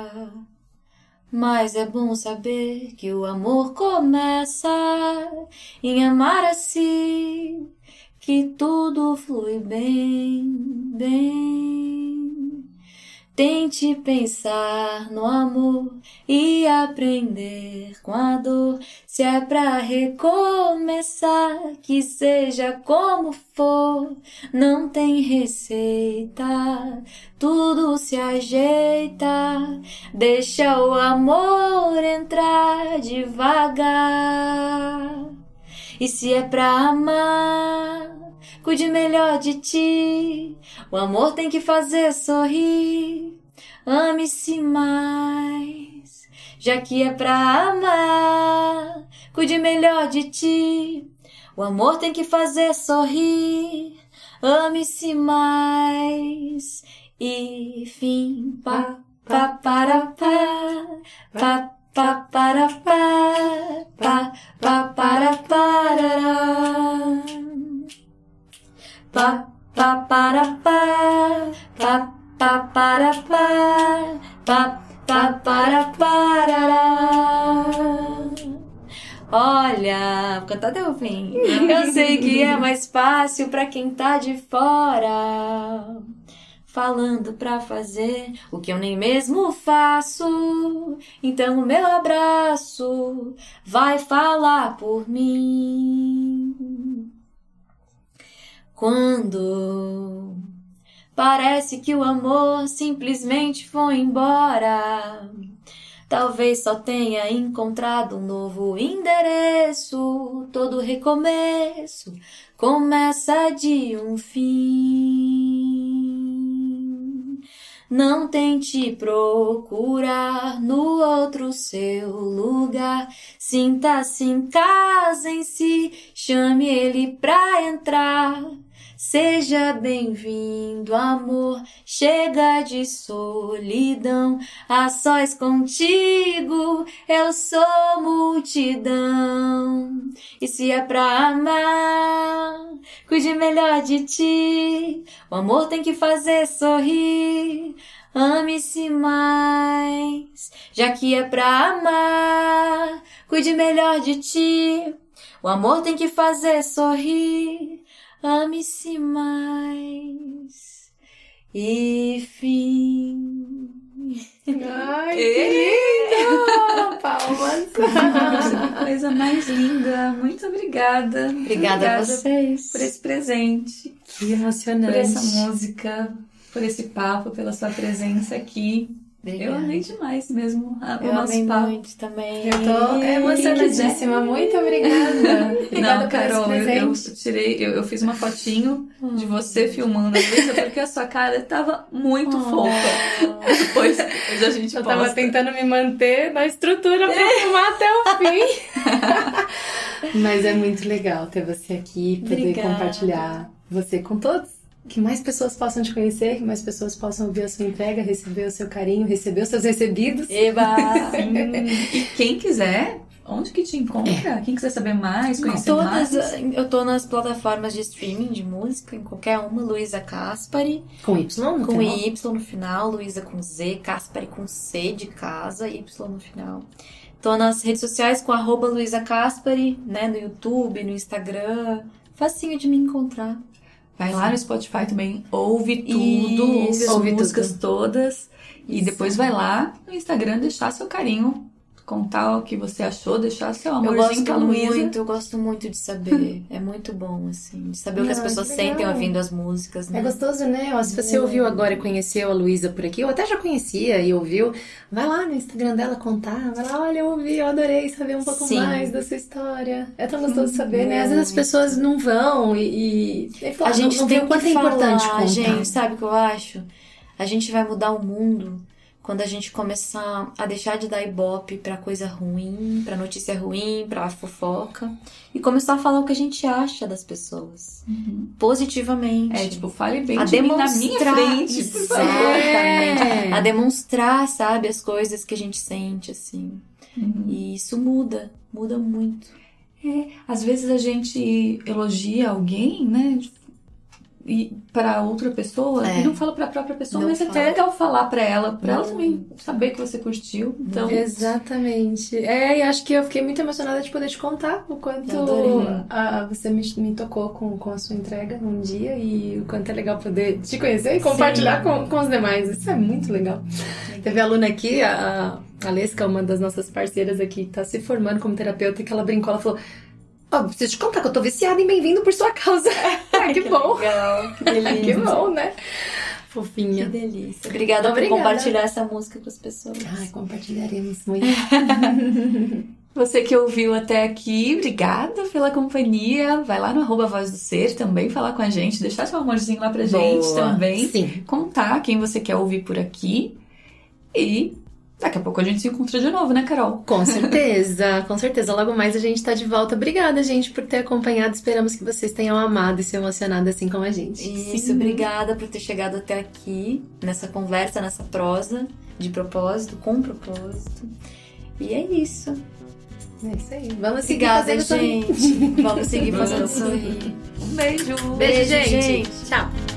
mas é bom saber que o amor começa em amar assim, que tudo flui bem, bem. Tente pensar no amor e aprender com a dor. Se é pra recomeçar, que seja como for, não tem receita, tudo se ajeita. Deixa o amor entrar devagar. E se é pra amar, cuide melhor de ti. O amor tem que fazer sorrir. Ame-se mais, já que é pra amar. Cuide melhor de ti. O amor tem que fazer sorrir. Ame-se mais. E fim. Pa, pa, para, pa, pa, pa, para, pa, pa, pa, para, parará. Pa, pa, para, pa, pa, pa, para, pa, pa, pa, para, parará. Olha, vou cantar até o fim. Eu sei que é mais fácil pra quem tá de fora, falando pra fazer o que eu nem mesmo faço. Então o meu abraço vai falar por mim. Quando parece que o amor simplesmente foi embora, talvez só tenha encontrado um novo endereço. Todo recomeço começa de um fim. Não tente procurar no outro seu lugar. Sinta-se em casa em si, chame ele pra entrar. Seja bem-vindo, amor, chega de solidão. A sós contigo, eu sou multidão. E se é pra amar, cuide melhor de ti. O amor tem que fazer sorrir. Ame-se mais, já que é pra amar. Cuide melhor de ti. O amor tem que fazer sorrir. Ame-se mais. E fim. Ai, que lindo! Palmas! Que coisa mais linda. Muito obrigada. Obrigada, obrigada a vocês por esse presente. Que emocionante. Por essa música, por esse papo, pela sua presença aqui. Obrigada. Eu amei demais mesmo a, eu o nosso amei papo. muito também. Eu tô emocionadíssima. Muito obrigada. Obrigada. Não, Carol, eu, eu tirei, eu, eu fiz uma fotinho hum. de você filmando a Luísa, porque a sua cara tava muito oh. fofa. Depois, depois a gente Eu posta. tava tentando me manter na estrutura pra é. filmar até o fim. Mas é muito legal ter você aqui, poder obrigada. compartilhar você com todos. Que mais pessoas possam te conhecer, que mais pessoas possam ouvir a sua entrega, receber o seu carinho, receber os seus recebidos. Eba! E quem quiser, onde que te encontra? É. Quem quiser saber mais, conhecer Todas, mais? Eu tô nas plataformas de streaming de música, em qualquer uma, Luísa Caspari. Com Y no com final? Com Y no final, Luísa com Z, Caspari com C de casa, Y no final. Tô nas redes sociais com arroba Luísa Caspari, né, no YouTube, no Instagram. Facinho de me encontrar. Vai lá no Spotify também, ouve tudo, Isso, ouve as ouve músicas tudo. todas. Isso. E depois vai lá no Instagram deixar seu carinho contar o que você achou, deixar seu Eu amorzinho pra gosto Luísa. muito, eu gosto muito de saber. É muito bom, assim, de saber o que as Ah, pessoas que legal. sentem ouvindo as músicas, né? É gostoso, né? Ó, se você ouviu agora e conheceu a Luísa por aqui, ou até já conhecia e ouviu, vai lá no Instagram dela contar, vai lá, olha, eu ouvi, eu adorei saber um pouco Sim. mais da sua história. É tão gostoso saber, né? Às vezes as pessoas não vão e... e A gente não, não tem vê o quanto que é importante falar, contar. gente, sabe o que eu acho? A gente vai mudar o mundo quando a gente começar a deixar de dar ibope pra coisa ruim, pra notícia ruim, pra fofoca, e começar a falar o que a gente acha das pessoas, Uhum. positivamente. É, tipo, fale bem a de mim na demonstrar, minha frente, por favor. exatamente, É. a demonstrar, sabe, as coisas que a gente sente, assim. Uhum. E isso muda, muda muito. É, às vezes a gente elogia alguém, né? E para outra pessoa, É. e não fala para a própria pessoa, Não mas é fala. até legal falar para ela, para ela Não. também saber que você curtiu. Então, Exatamente. É, e acho que eu fiquei muito emocionada de poder te contar o quanto Eu adorei. ah, você me, me tocou com, com a sua entrega um dia e o quanto é legal poder te conhecer e compartilhar com, com os demais. Isso é muito legal. Teve aluna aqui, a, a Lesca, uma das nossas parceiras aqui, que tá se formando como terapeuta, e que ela brincou, ela falou: ó, preciso te contar que eu tô viciada em Bem-vindo por sua causa. Ah, que bom. Legal, que delícia. Que bom, né? Que Fofinha. delícia. Obrigada, Obrigada. por compartilhar essa música com as pessoas. Ai, compartilharemos muito. você que ouviu até aqui, obrigada pela companhia. Vai lá no arroba Voz do Ser também falar com a gente, deixar seu amorzinho lá pra gente Boa. também. Sim. Contar quem você quer ouvir por aqui. E daqui a pouco a gente se encontra de novo, né, Carol? Com certeza, com certeza. Logo mais a gente tá de volta. Obrigada, gente, por ter acompanhado. Esperamos que vocês tenham amado e se emocionado assim como a gente. Isso, Sim. obrigada por ter chegado até aqui, nessa conversa, nessa prosa de propósito, com propósito. E é isso. É isso aí. Vamos seguir Obrigada, fazendo sorrir. gente. Vamos seguir fazendo sorrir. Um beijo! Beijo, Beijo, gente. gente. Tchau.